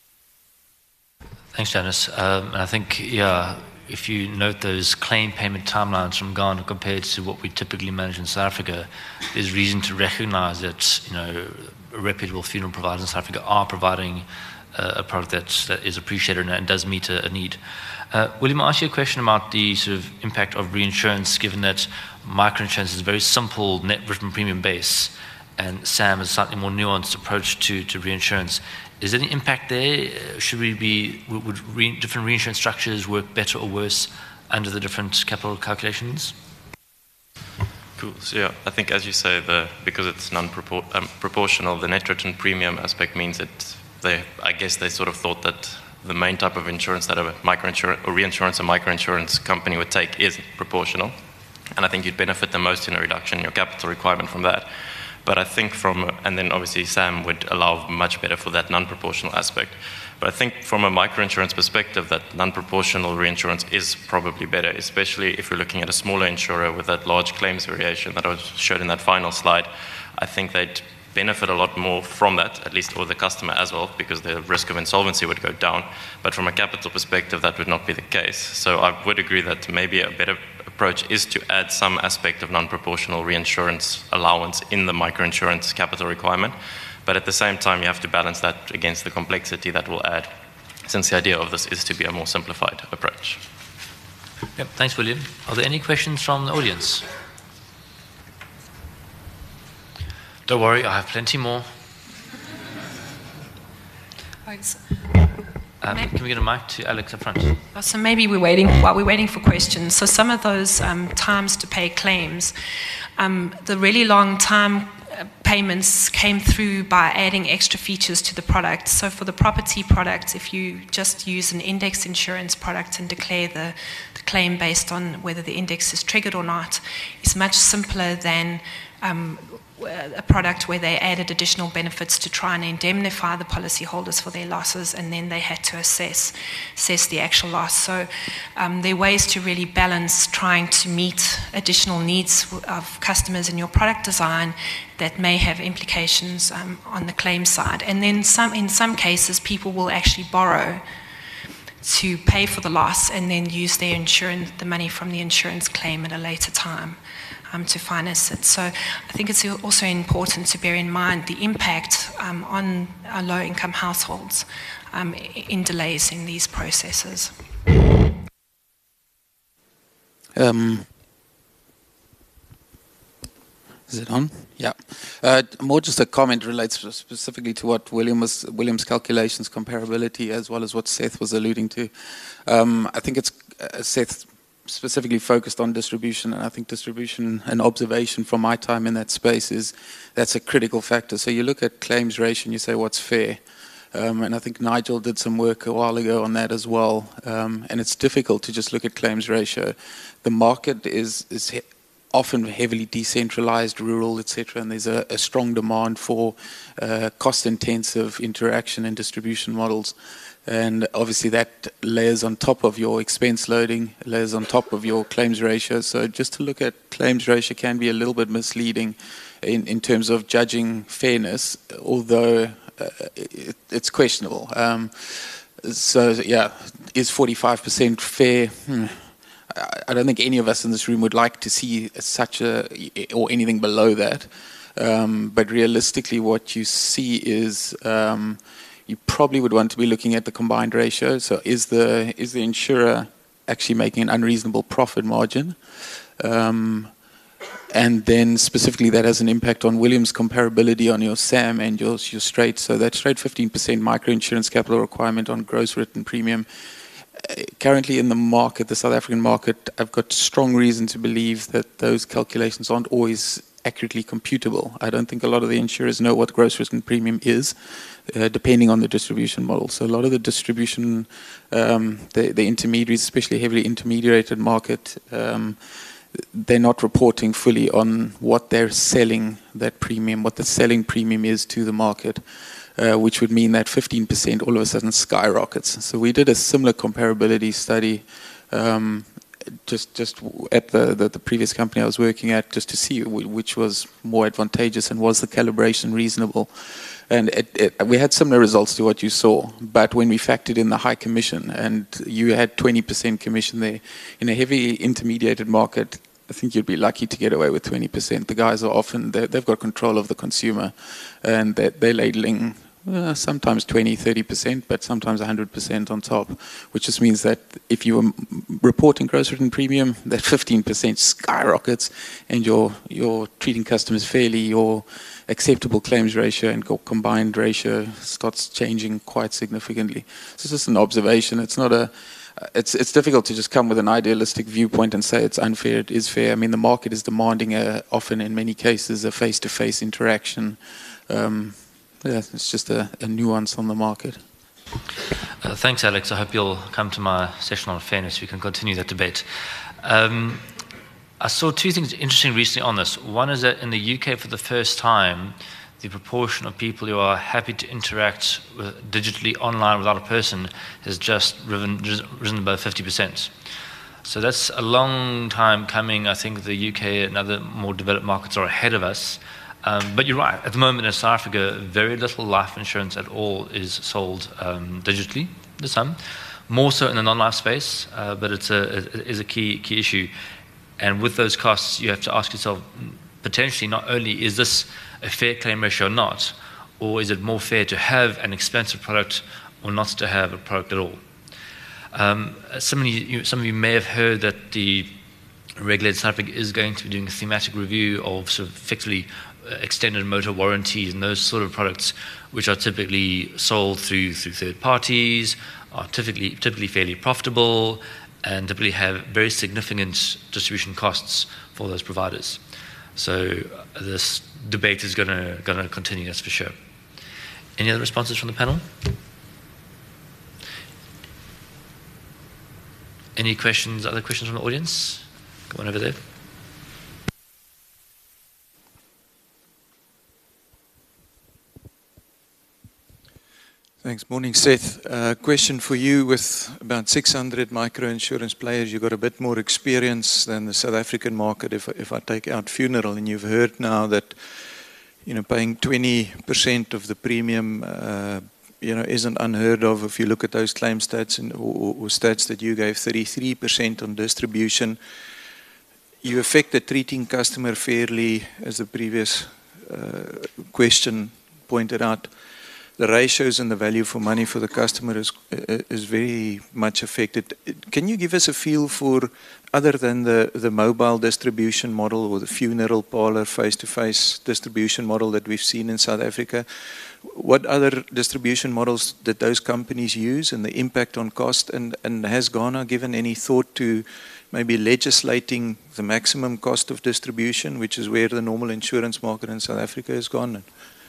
Thanks, Janice. Um, and I think, yeah, if you note those claim payment timelines from Ghana compared to what we typically manage in South Africa, there's reason to recognize that, you know, reputable funeral providers in South Africa are providing uh, a product that's, that is appreciated and, and does meet a, a need. Uh, William, I'll ask you a question about the sort of impact of reinsurance, given that microinsurance is a very simple net written premium base, and Sam has a slightly more nuanced approach to, to reinsurance. Is there any impact there? Should we be, would re, different reinsurance structures work better or worse under the different capital calculations? Cool. So yeah, I think as you say, the, because it's non-proportional, um, the net written premium aspect means that they, I guess they sort of thought that the main type of insurance that a microinsurance or reinsurance or microinsurance company would take is proportional. And I think you'd benefit the most in a reduction in your capital requirement from that. But I think from, and then obviously Sam would allow much better for that non-proportional aspect. But I think from a microinsurance perspective, that non-proportional reinsurance is probably better, especially if you're looking at a smaller insurer with that large claims variation that I showed in that final slide. I think they'd benefit a lot more from that, at least for the customer as well, because the risk of insolvency would go down. But from a capital perspective, that would not be the case. So I would agree that maybe a better approach is to add some aspect of non-proportional reinsurance allowance in the microinsurance capital requirement. But at the same time, you have to balance that against the complexity that will add, since the idea of this is to be a more simplified approach. Yep, thanks, William. Are there any questions from the audience? Don't worry, I have plenty more. Um, can we get a mic to Alex up front? So maybe we're waiting, while we're waiting for questions, so some of those um, times to pay claims, um, the really long time payments came through by adding extra features to the product. So for the property product, if you just use an index insurance product and declare the, the claim based on whether the index is triggered or not, it's much simpler than um, a product where they added additional benefits to try and indemnify the policyholders for their losses, and then they had to assess assess the actual loss. So um, there are ways to really balance trying to meet additional needs of customers in your product design that may have implications um, on the claim side. And then some, in some cases, people will actually borrow to pay for the loss and then use their insurance, the money from the insurance claim at a later time. Um, to finance it. So I think it's also important to bear in mind the impact um, on uh, low-income households um, in delays in these processes. Um, is it on? Yeah. Uh, more just a comment relates specifically to what William was, William's calculations, comparability, as well as what Seth was alluding to. Um, I think it's uh, Seth specifically focused on distribution, and I think distribution and observation from my time in that space is that's a critical factor. So you look at claims ratio and you say what's fair, um, and I think Nigel did some work a while ago on that as well. Um, and it's difficult to just look at claims ratio. The market is is he often heavily decentralized, rural, et cetera, and there's a, a strong demand for uh, cost-intensive interaction and distribution models. And obviously that layers on top of your expense loading, layers on top of your claims ratio. So just to look at claims ratio can be a little bit misleading in, in terms of judging fairness, although uh, it, it's questionable. Um, so yeah, is forty-five percent fair? Hmm. I don't think any of us in this room would like to see such a, or anything below that. Um, but realistically what you see is, um, you probably would want to be looking at the combined ratio. So is the is the insurer actually making an unreasonable profit margin? Um, and then specifically that has an impact on William's comparability on your S A M and your, your straight. So that straight fifteen percent microinsurance capital requirement on gross written premium. Uh, currently in the market, the South African market, I've got strong reason to believe that those calculations aren't always accurately computable. I don't think a lot of the insurers know what gross written premium is, uh, depending on the distribution model. So a lot of the distribution, um, the, the intermediaries, especially heavily intermediated market, um, they're not reporting fully on what they're selling that premium, what the selling premium is to the market, uh, which would mean that fifteen percent all of a sudden skyrockets. So we did a similar comparability study um, just just at the, the, the previous company I was working at, just to see which was more advantageous and was the calibration reasonable. And it, it, we had similar results to what you saw, but when we factored in the high commission, and you had twenty percent commission there, in a heavy intermediated market, I think you'd be lucky to get away with twenty percent. The guys are often, they've got control of the consumer, and they're, they're ladling uh, sometimes twenty, thirty percent, but sometimes one hundred percent on top, which just means that if you were reporting gross written premium, that fifteen percent skyrockets, and you're, you're treating customers fairly, your acceptable claims ratio and combined ratio starts changing quite significantly. So it's just an observation. It's not a, it's it's difficult to just come with an idealistic viewpoint and say it's unfair. It is fair. I mean, the market is demanding a, often in many cases a face-to-face interaction. Um, yeah, it's just a, a nuance on the market. Uh, thanks, Alex. I hope you'll come to my session on fairness. We can continue that debate. Um, I saw two things interesting recently on this. One is that in the U K, for the first time, the proportion of people who are happy to interact with, digitally online without a person has just risen, risen above fifty percent. So that's a long time coming. I think the U K and other more developed markets are ahead of us. Um, but you're right. At the moment in South Africa, very little life insurance at all is sold um, digitally. There's some, more so in the non-life space, uh, but it's a, it is a key key issue. And with those costs, you have to ask yourself, potentially, not only is this a fair claim ratio or not, or is it more fair to have an expensive product or not to have a product at all? Um, some, of you, some of you may have heard that the regulator South Africa is going to be doing a thematic review of sort of effectively extended motor warranties and those sort of products, which are typically sold through through third parties, are typically typically fairly profitable, and typically have very significant distribution costs for those providers. So this debate is going to going to continue, that's for sure. Any other responses from the panel? Any questions, other questions from the audience? Go on over there. Thanks. Morning, Seth. Uh, question for you. With about six hundred micro-insurance players, you've got a bit more experience than the South African market. If, if I take out funeral, and you've heard now that, you know, paying twenty percent of the premium, uh, you know, isn't unheard of. If you look at those claim stats and or, or stats that you gave, thirty-three percent on distribution, you affect the treating customer fairly, as the previous uh, question pointed out. The ratios and the value for money for the customer is is very much affected. Can you give us a feel for, other than the, the mobile distribution model or the funeral parlor face-to-face distribution model that we've seen in South Africa, what other distribution models did those companies use and the impact on cost? And, and has Ghana given any thought to maybe legislating the maximum cost of distribution, which is where the normal insurance market in South Africa has gone?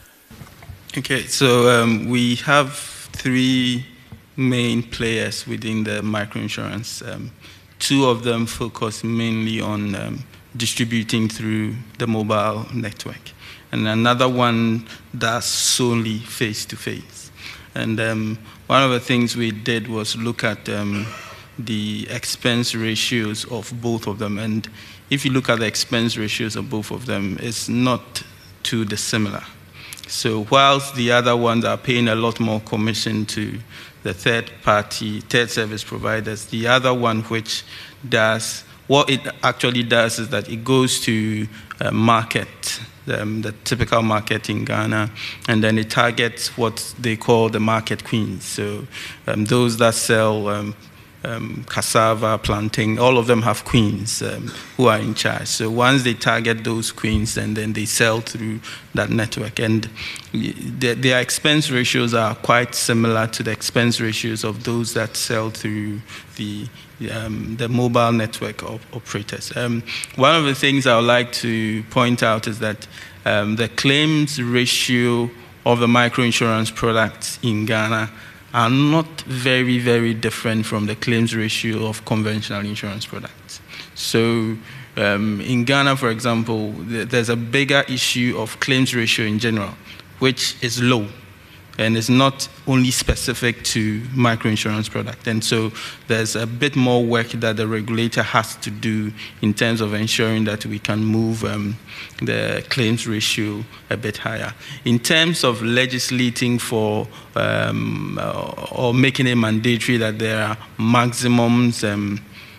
Okay, so um, we have three main players within the microinsurance. Um, two of them focus mainly on um, distributing through the mobile network, and another one does solely face-to-face. And um, one of the things we did was look at um, the expense ratios of both of them. And if you look at the expense ratios of both of them, it's not too dissimilar. So whilst the other ones are paying a lot more commission to the third party, third service providers, the other one which does, what it actually does is that it goes to a market, um, the typical market in Ghana, and then it targets what they call the market queens. So um, those that sell um, Um, cassava, plantain, all of them have queens um, who are in charge. So once they target those queens, and then they sell through that network. And their, their expense ratios are quite similar to the expense ratios of those that sell through the um, the mobile network of operators. Um, one of the things I would like to point out is that um, the claims ratio of the microinsurance products in Ghana are not very, very different from the claims ratio of conventional insurance products. So um, in Ghana, for example, th there's a bigger issue of claims ratio in general, which is low, and it's not only specific to microinsurance product. And so there's a bit more work that the regulator has to do in terms of ensuring that we can move um, the claims ratio a bit higher. In terms of legislating for um, uh, or making it mandatory that there are maximums um,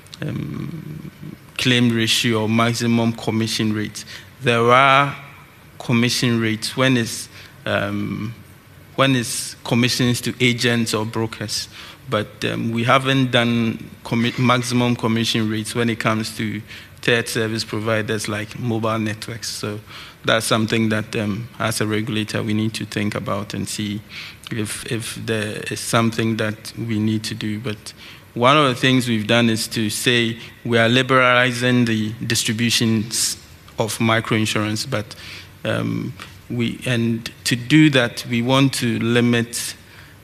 um, claim ratio or maximum commission rates, there are commission rates when it's um, One is commissions to agents or brokers, but um, we haven't done commi maximum commission rates when it comes to third service providers like mobile networks. So that's something that, um, as a regulator, we need to think about and see if, if there is something that we need to do. But one of the things we've done is to say we are liberalizing the distributions of microinsurance, but um, We, and to do that, we want to limit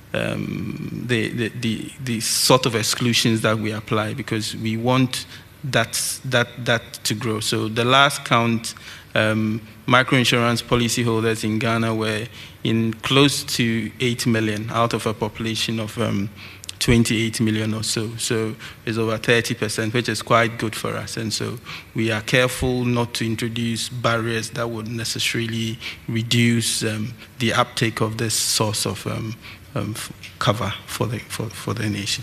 um, the, the, the, the sort of exclusions that we apply, because we want that, that, that to grow. So the last count, um, microinsurance policyholders in Ghana were in close to eight million out of a population of um, twenty-eight million or so. So it's over thirty percent, which is quite good for us. And so we are careful not to introduce barriers that would necessarily reduce um, the uptake of this source of um, um, cover for the, for, for the nation.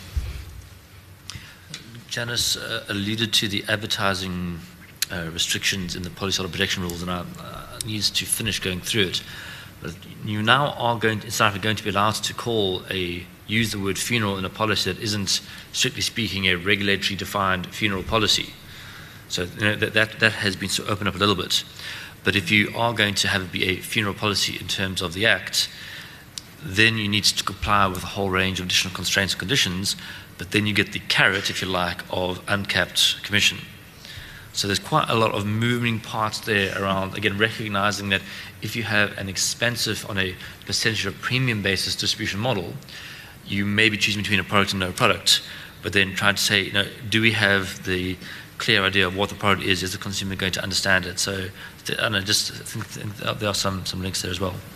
Janice uh, alluded to the advertising uh, restrictions in the policyholder protection rules, and I uh, needs to finish going through it. But you now are going to, in South Africa, going to be allowed to call a use the word funeral in a policy that isn't, strictly speaking, a regulatory defined funeral policy. So you know, that, that, that has been sort of opened up a little bit. But if you are going to have it be a funeral policy in terms of the Act, then you need to comply with a whole range of additional constraints and conditions, but then you get the carrot, if you like, of uncapped commission. So there's quite a lot of moving parts there around, again, recognizing that if you have an expensive on a percentage of premium basis distribution model, you may be choosing between a product and no product, but then trying to say, you know, do we have the clear idea of what the product is? Is the consumer going to understand it? So I don't know, just think there are some, some links there as well.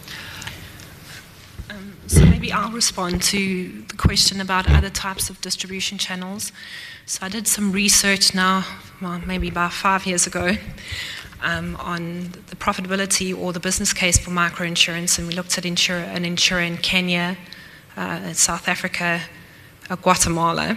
Um, so maybe I'll respond to the question about other types of distribution channels. So I did some research now, well, maybe about five years ago, um, on the profitability or the business case for microinsurance, and we looked at insure, an insurer in Kenya, uh, South Africa, uh, Guatemala,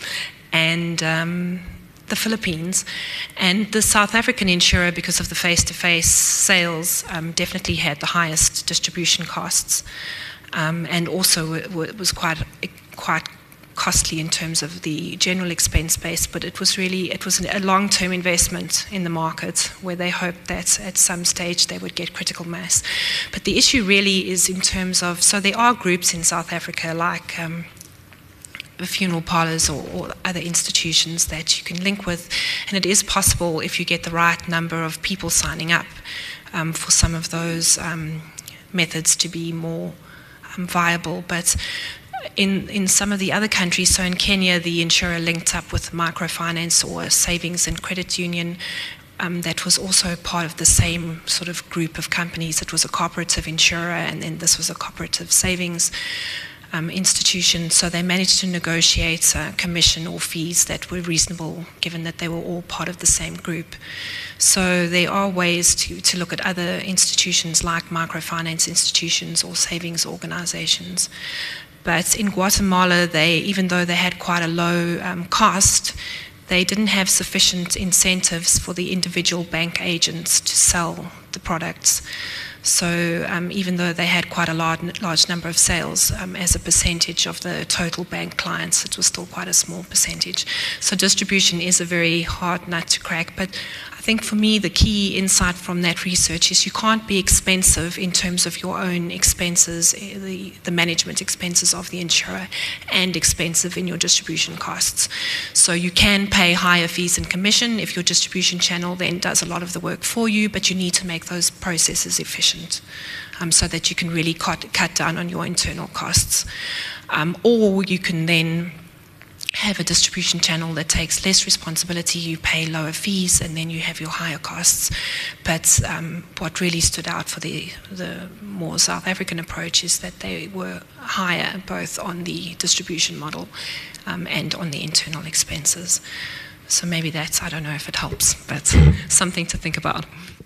and um, the Philippines. And the South African insurer, because of the face-to-face sales, um, definitely had the highest distribution costs, um, and also it was quite quite costly in terms of the general expense base. But it was really it was a long-term investment in the market where they hoped that at some stage they would get critical mass. But the issue really is in terms of, so there are groups in South Africa like um, funeral parlors or, or other institutions that you can link with, and it is possible if you get the right number of people signing up um, for some of those um, methods to be more um, viable. But in in some of the other countries, so in Kenya, the insurer linked up with microfinance or a savings and credit union um, that was also part of the same sort of group of companies. It was a cooperative insurer, and then this was a cooperative savings Um, institution, so they managed to negotiate a commission or fees that were reasonable given that they were all part of the same group. So there are ways to, to look at other institutions like microfinance institutions or savings organizations. But in Guatemala, they, even though they had quite a low um, cost, they didn't have sufficient incentives for the individual bank agents to sell the products. So um, even though they had quite a large, large number of sales, um, as a percentage of the total bank clients, it was still quite a small percentage. So distribution is a very hard nut to crack. But I think for me, the key insight from that research is you can't be expensive in terms of your own expenses, the, the management expenses of the insurer, and expensive in your distribution costs. So you can pay higher fees and commission if your distribution channel then does a lot of the work for you, but you need to make those processes efficient um, so that you can really cut, cut down on your internal costs. Um, or you can then have a distribution channel that takes less responsibility, you pay lower fees, and then you have your higher costs. But um, what really stood out for the, the more South African approach is that they were higher both on the distribution model um, and on the internal expenses. So maybe that's, I don't know if it helps, but something to think about.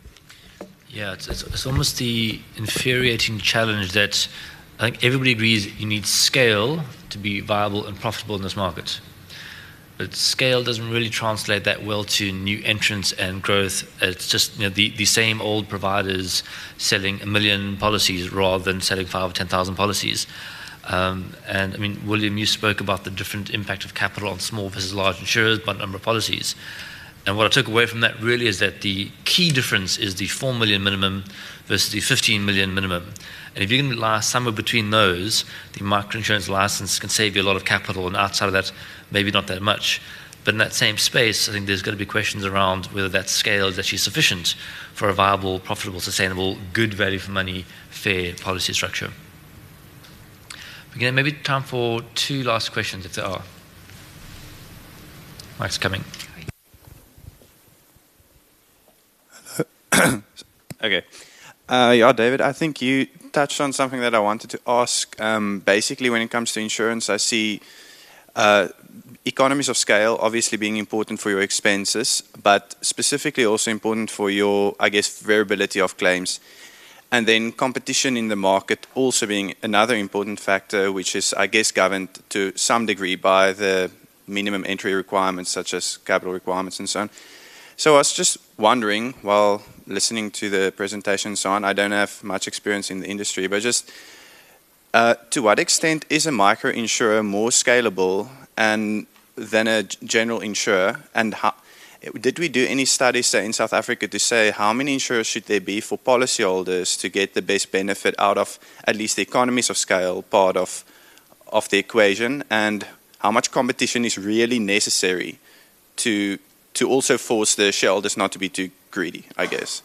Yeah, it's, it's, it's almost the infuriating challenge that I think everybody agrees you need scale to be viable and profitable in this market. But scale doesn't really translate that well to new entrants and growth. It's just, you know, the, the same old providers selling a million policies rather than selling five or ten thousand policies. Um, and I mean, William, you spoke about the different impact of capital on small versus large insurers by number of policies. And what I took away from that really is that the key difference is the four million minimum versus the fifteen million minimum. And if you can lie somewhere between those, the microinsurance license can save you a lot of capital, and outside of that, maybe not that much. But in that same space, I think there's going to be questions around whether that scale is actually sufficient for a viable, profitable, sustainable, good value for money, fair policy structure. Again, maybe time for two last questions, if there are. Mike's coming. Okay. Uh, yeah, David, I think you touched on something that I wanted to ask. Um, basically, when it comes to insurance, I see uh, economies of scale obviously being important for your expenses, but specifically also important for your, I guess, variability of claims. And then competition in the market also being another important factor, which is, I guess, governed to some degree by the minimum entry requirements, such as capital requirements and so on. So I was just wondering, while listening to the presentation and so on, I don't have much experience in the industry, but just uh, to what extent is a micro insurer more scalable and than a general insurer? And how, did we do any studies, say, in South Africa to say how many insurers should there be for policyholders to get the best benefit out of at least the economies of scale part of, of the equation, and how much competition is really necessary to to also force the shareholders not to be too greedy, I guess.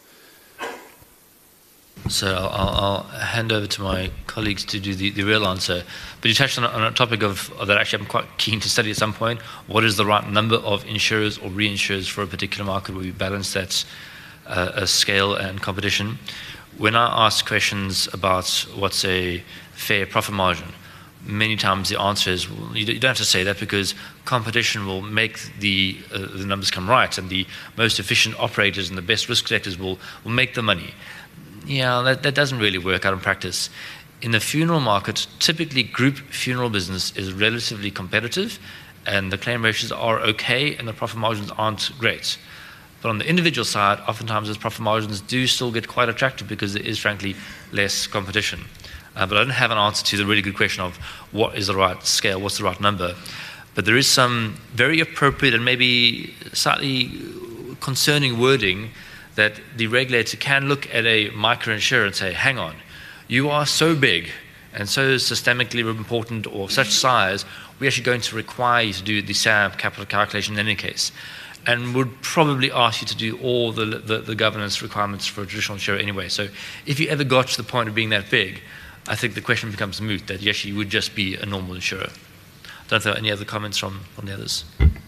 So I'll, I'll hand over to my colleagues to do the, the real answer. But you touched on a, on a topic of, of that actually I'm quite keen to study at some point. What is the right number of insurers or reinsurers for a particular market where we balance that uh, scale and competition? When I ask questions about what's a fair profit margin, many times the answer is, well, you don't have to say that because competition will make the, uh, the numbers come right, and the most efficient operators and the best risk setters will, will make the money. Yeah, that, that doesn't really work out in practice. In the funeral market, typically group funeral business is relatively competitive, and the claim ratios are okay, and the profit margins aren't great. But on the individual side, oftentimes those profit margins do still get quite attractive because there is, frankly, less competition. Uh, but I don't have an answer to the really good question of what is the right scale, what's the right number. But there is some very appropriate and maybe slightly concerning wording that the regulator can look at a microinsurer and say, hang on, you are so big and so systemically important or such size, we're actually going to require you to do the S A M capital calculation in any case, and would probably ask you to do all the, the, the governance requirements for a traditional insurer anyway. So if you ever got to the point of being that big, I think the question becomes moot, that yes, you would just be a normal insurer. Don't know if there are any other comments from, from the others.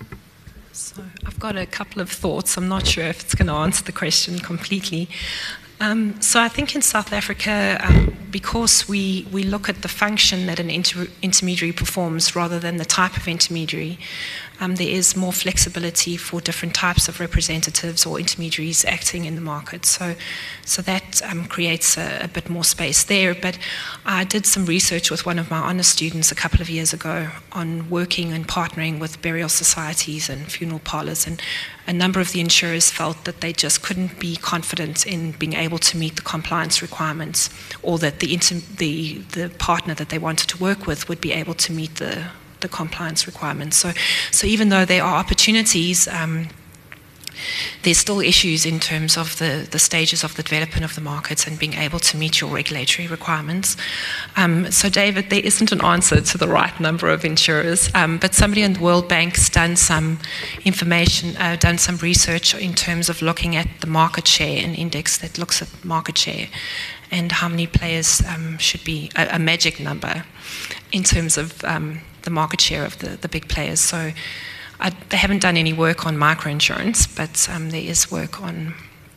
So I've got a couple of thoughts. I'm not sure if it's going to answer the question completely. Um, so I think in South Africa, um, because we, we look at the function that an inter intermediary performs rather than the type of intermediary, um, there is more flexibility for different types of representatives or intermediaries acting in the market. So, so that um, creates a, a bit more space there. But I did some research with one of my honours students a couple of years ago on working and partnering with burial societies and funeral parlours, and a number of the insurers felt that they just couldn't be confident in being able to meet the compliance requirements, or that the, inter the, the partner that they wanted to work with would be able to meet the, the compliance requirements. So, so even though there are opportunities, um, there's still issues in terms of the, the stages of the development of the markets and being able to meet your regulatory requirements. Um, so David, there isn't an answer to the right number of insurers, um, but somebody in the World Bank's done some information, uh, done some research in terms of looking at the market share, an index that looks at market share and how many players um, should be, a, a magic number in terms of um, the market share of the, the big players. So I, they haven't done any work on microinsurance, but um, there is work on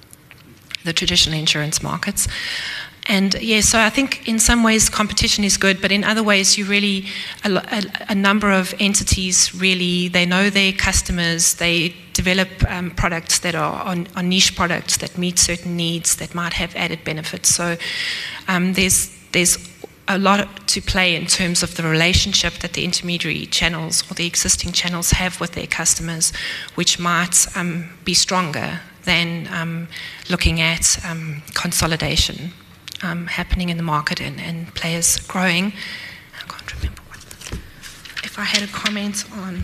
the traditional insurance markets. And yeah, so I think in some ways competition is good, but in other ways you really, a, a, a number of entities really, they know their customers, they develop um, products that are on, on niche products that meet certain needs that might have added benefits. So um, there's, there's a lot to play in terms of the relationship that the intermediary channels or the existing channels have with their customers, which might um, be stronger than um, looking at um, consolidation um, happening in the market and, and players growing. I can't remember what the, if I had a comment on.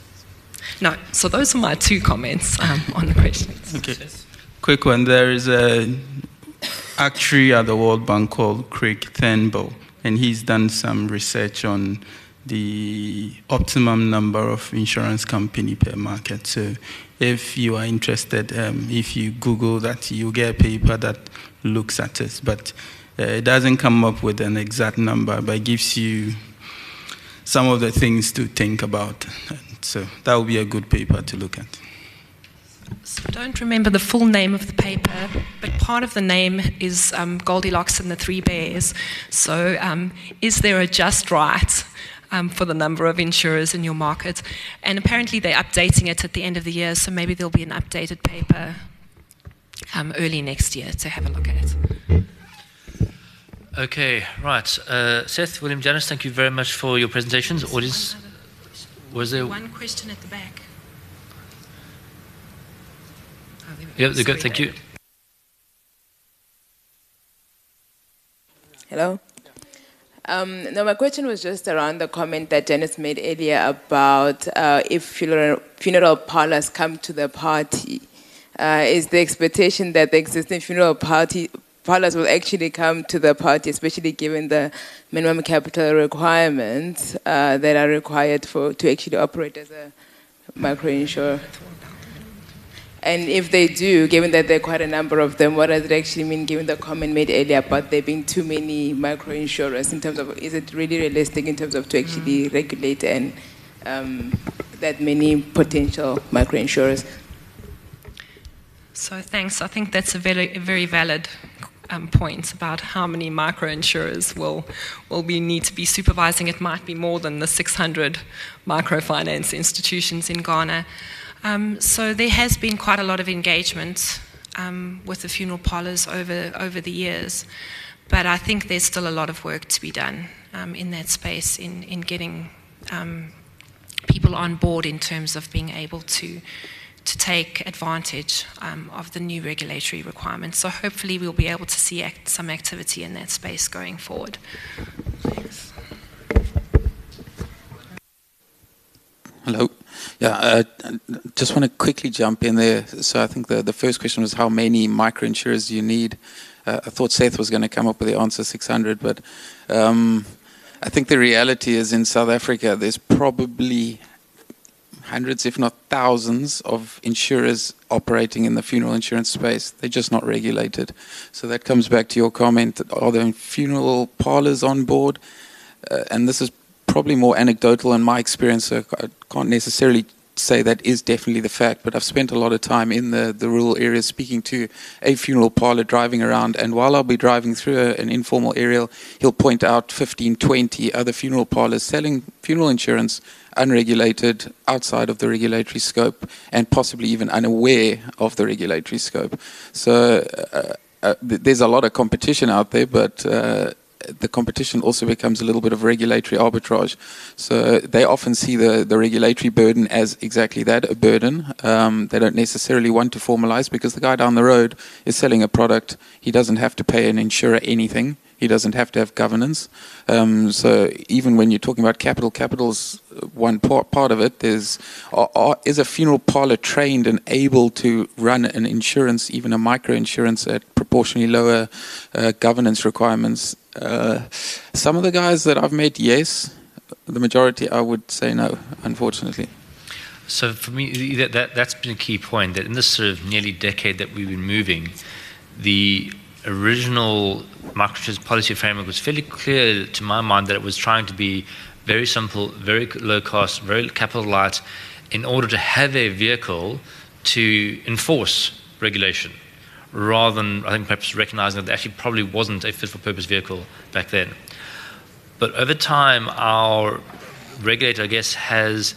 No, so those are my two comments um, on the questions. Okay, quick one. There is a actuary at the World Bank called Craig Turnbull, and he's done some research on the optimum number of insurance company per market. So if you are interested, um, if you Google that, you get a paper that looks at it. But uh, it doesn't come up with an exact number, but it gives you some of the things to think about. And so that would be a good paper to look at. So I don't remember the full name of the paper, but part of the name is um, Goldilocks and the Three Bears. So um, is there a just right um, for the number of insurers in your market? And apparently they're updating it at the end of the year, so maybe there'll be an updated paper um, early next year to have a look at. Okay, right. Uh, Seth, William, Janice, thank you very much for your presentations. Audience, was there one question at the back? Yeah, they're good. Thank you. Hello. Um, no, my question was just around the comment that Janice made earlier about uh, if funeral, funeral parlors come to the party. Uh, is the expectation that the existing funeral party parlors will actually come to the party, especially given the minimum capital requirements uh, that are required for to actually operate as a micro-insurer? And if they do, given that there are quite a number of them, what does it actually mean, given the comment made earlier about there being too many micro-insurers, in terms of, is it really realistic in terms of to actually mm. regulate and um, that many potential micro-insurers? So thanks. I think that's a very, a very valid um, point about how many micro-insurers will, will be, need to be supervising. It might be more than the six hundred microfinance institutions in Ghana. Um, so there has been quite a lot of engagement um, with the funeral parlours over, over the years, but I think there's still a lot of work to be done um, in that space in, in getting um, people on board in terms of being able to, to take advantage um, of the new regulatory requirements. So hopefully we'll be able to see act, some activity in that space going forward. Thanks. Hello. Yeah, uh, just want to quickly jump in there. So I think the, the first question was how many micro-insurers do you need? Uh, I thought Seth was going to come up with the answer six hundred, but um, I think the reality is in South Africa there's probably hundreds, if not thousands, of insurers operating in the funeral insurance space. They're just not regulated. So that comes back to your comment, are there funeral parlours on board? Uh, and this is probably more anecdotal in my experience, so I can't necessarily say that is definitely the fact, but I've spent a lot of time in the, the rural areas speaking to a funeral parlour, driving around, and while I'll be driving through a, an informal area, he'll point out fifteen, twenty other funeral parlours selling funeral insurance unregulated, outside of the regulatory scope, and possibly even unaware of the regulatory scope. So uh, uh, th there's a lot of competition out there, but uh, the competition also becomes a little bit of regulatory arbitrage. So they often see the, the regulatory burden as exactly that, a burden. Um, they don't necessarily want to formalize because the guy down the road is selling a product. He doesn't have to pay an insurer anything. He doesn't have to have governance. Um, so even when you're talking about capital, capital's one part, part of it. There's, are, are, is a funeral parlour trained and able to run an insurance, even a micro-insurance at proportionally lower uh, governance requirements? Uh, some of the guys that I've met, yes. The majority, I would say no, unfortunately. So for me, that, that, that's been a key point, that in this sort of nearly decade that we've been moving, the original microinsurance policy framework was fairly clear to my mind that it was trying to be very simple, very low cost, very capital light, in order to have a vehicle to enforce regulation, rather than, I think, perhaps recognizing that it actually probably wasn't a fit-for-purpose vehicle back then. But over time, our regulator, I guess, has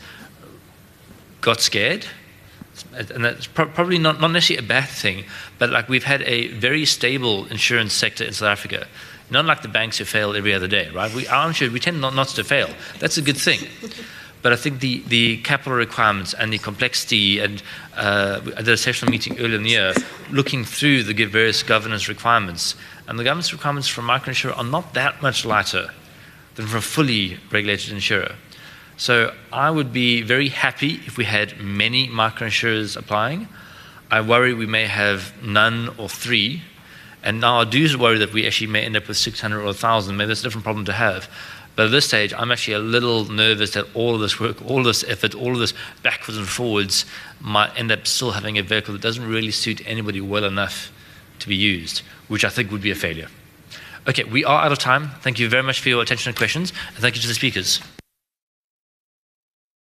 got scared, and that's pro probably not, not necessarily a bad thing, but like we've had a very stable insurance sector in South Africa, not like the banks who fail every other day, right? We are insured, we tend not, not to fail. That's a good thing. But I think the, the capital requirements and the complexity, and uh, I did a sessional meeting earlier in the year looking through the various governance requirements, and the governance requirements for a microinsurer are not that much lighter than for a fully regulated insurer. So I would be very happy if we had many microinsurers applying. I worry we may have none or three, and now I do worry that we actually may end up with six hundred or one thousand. Maybe that's a different problem to have. But at this stage, I'm actually a little nervous that all of this work, all of this effort, all of this backwards and forwards might end up still having a vehicle that doesn't really suit anybody well enough to be used, which I think would be a failure. Okay, we are out of time. Thank you very much for your attention and questions, and thank you to the speakers.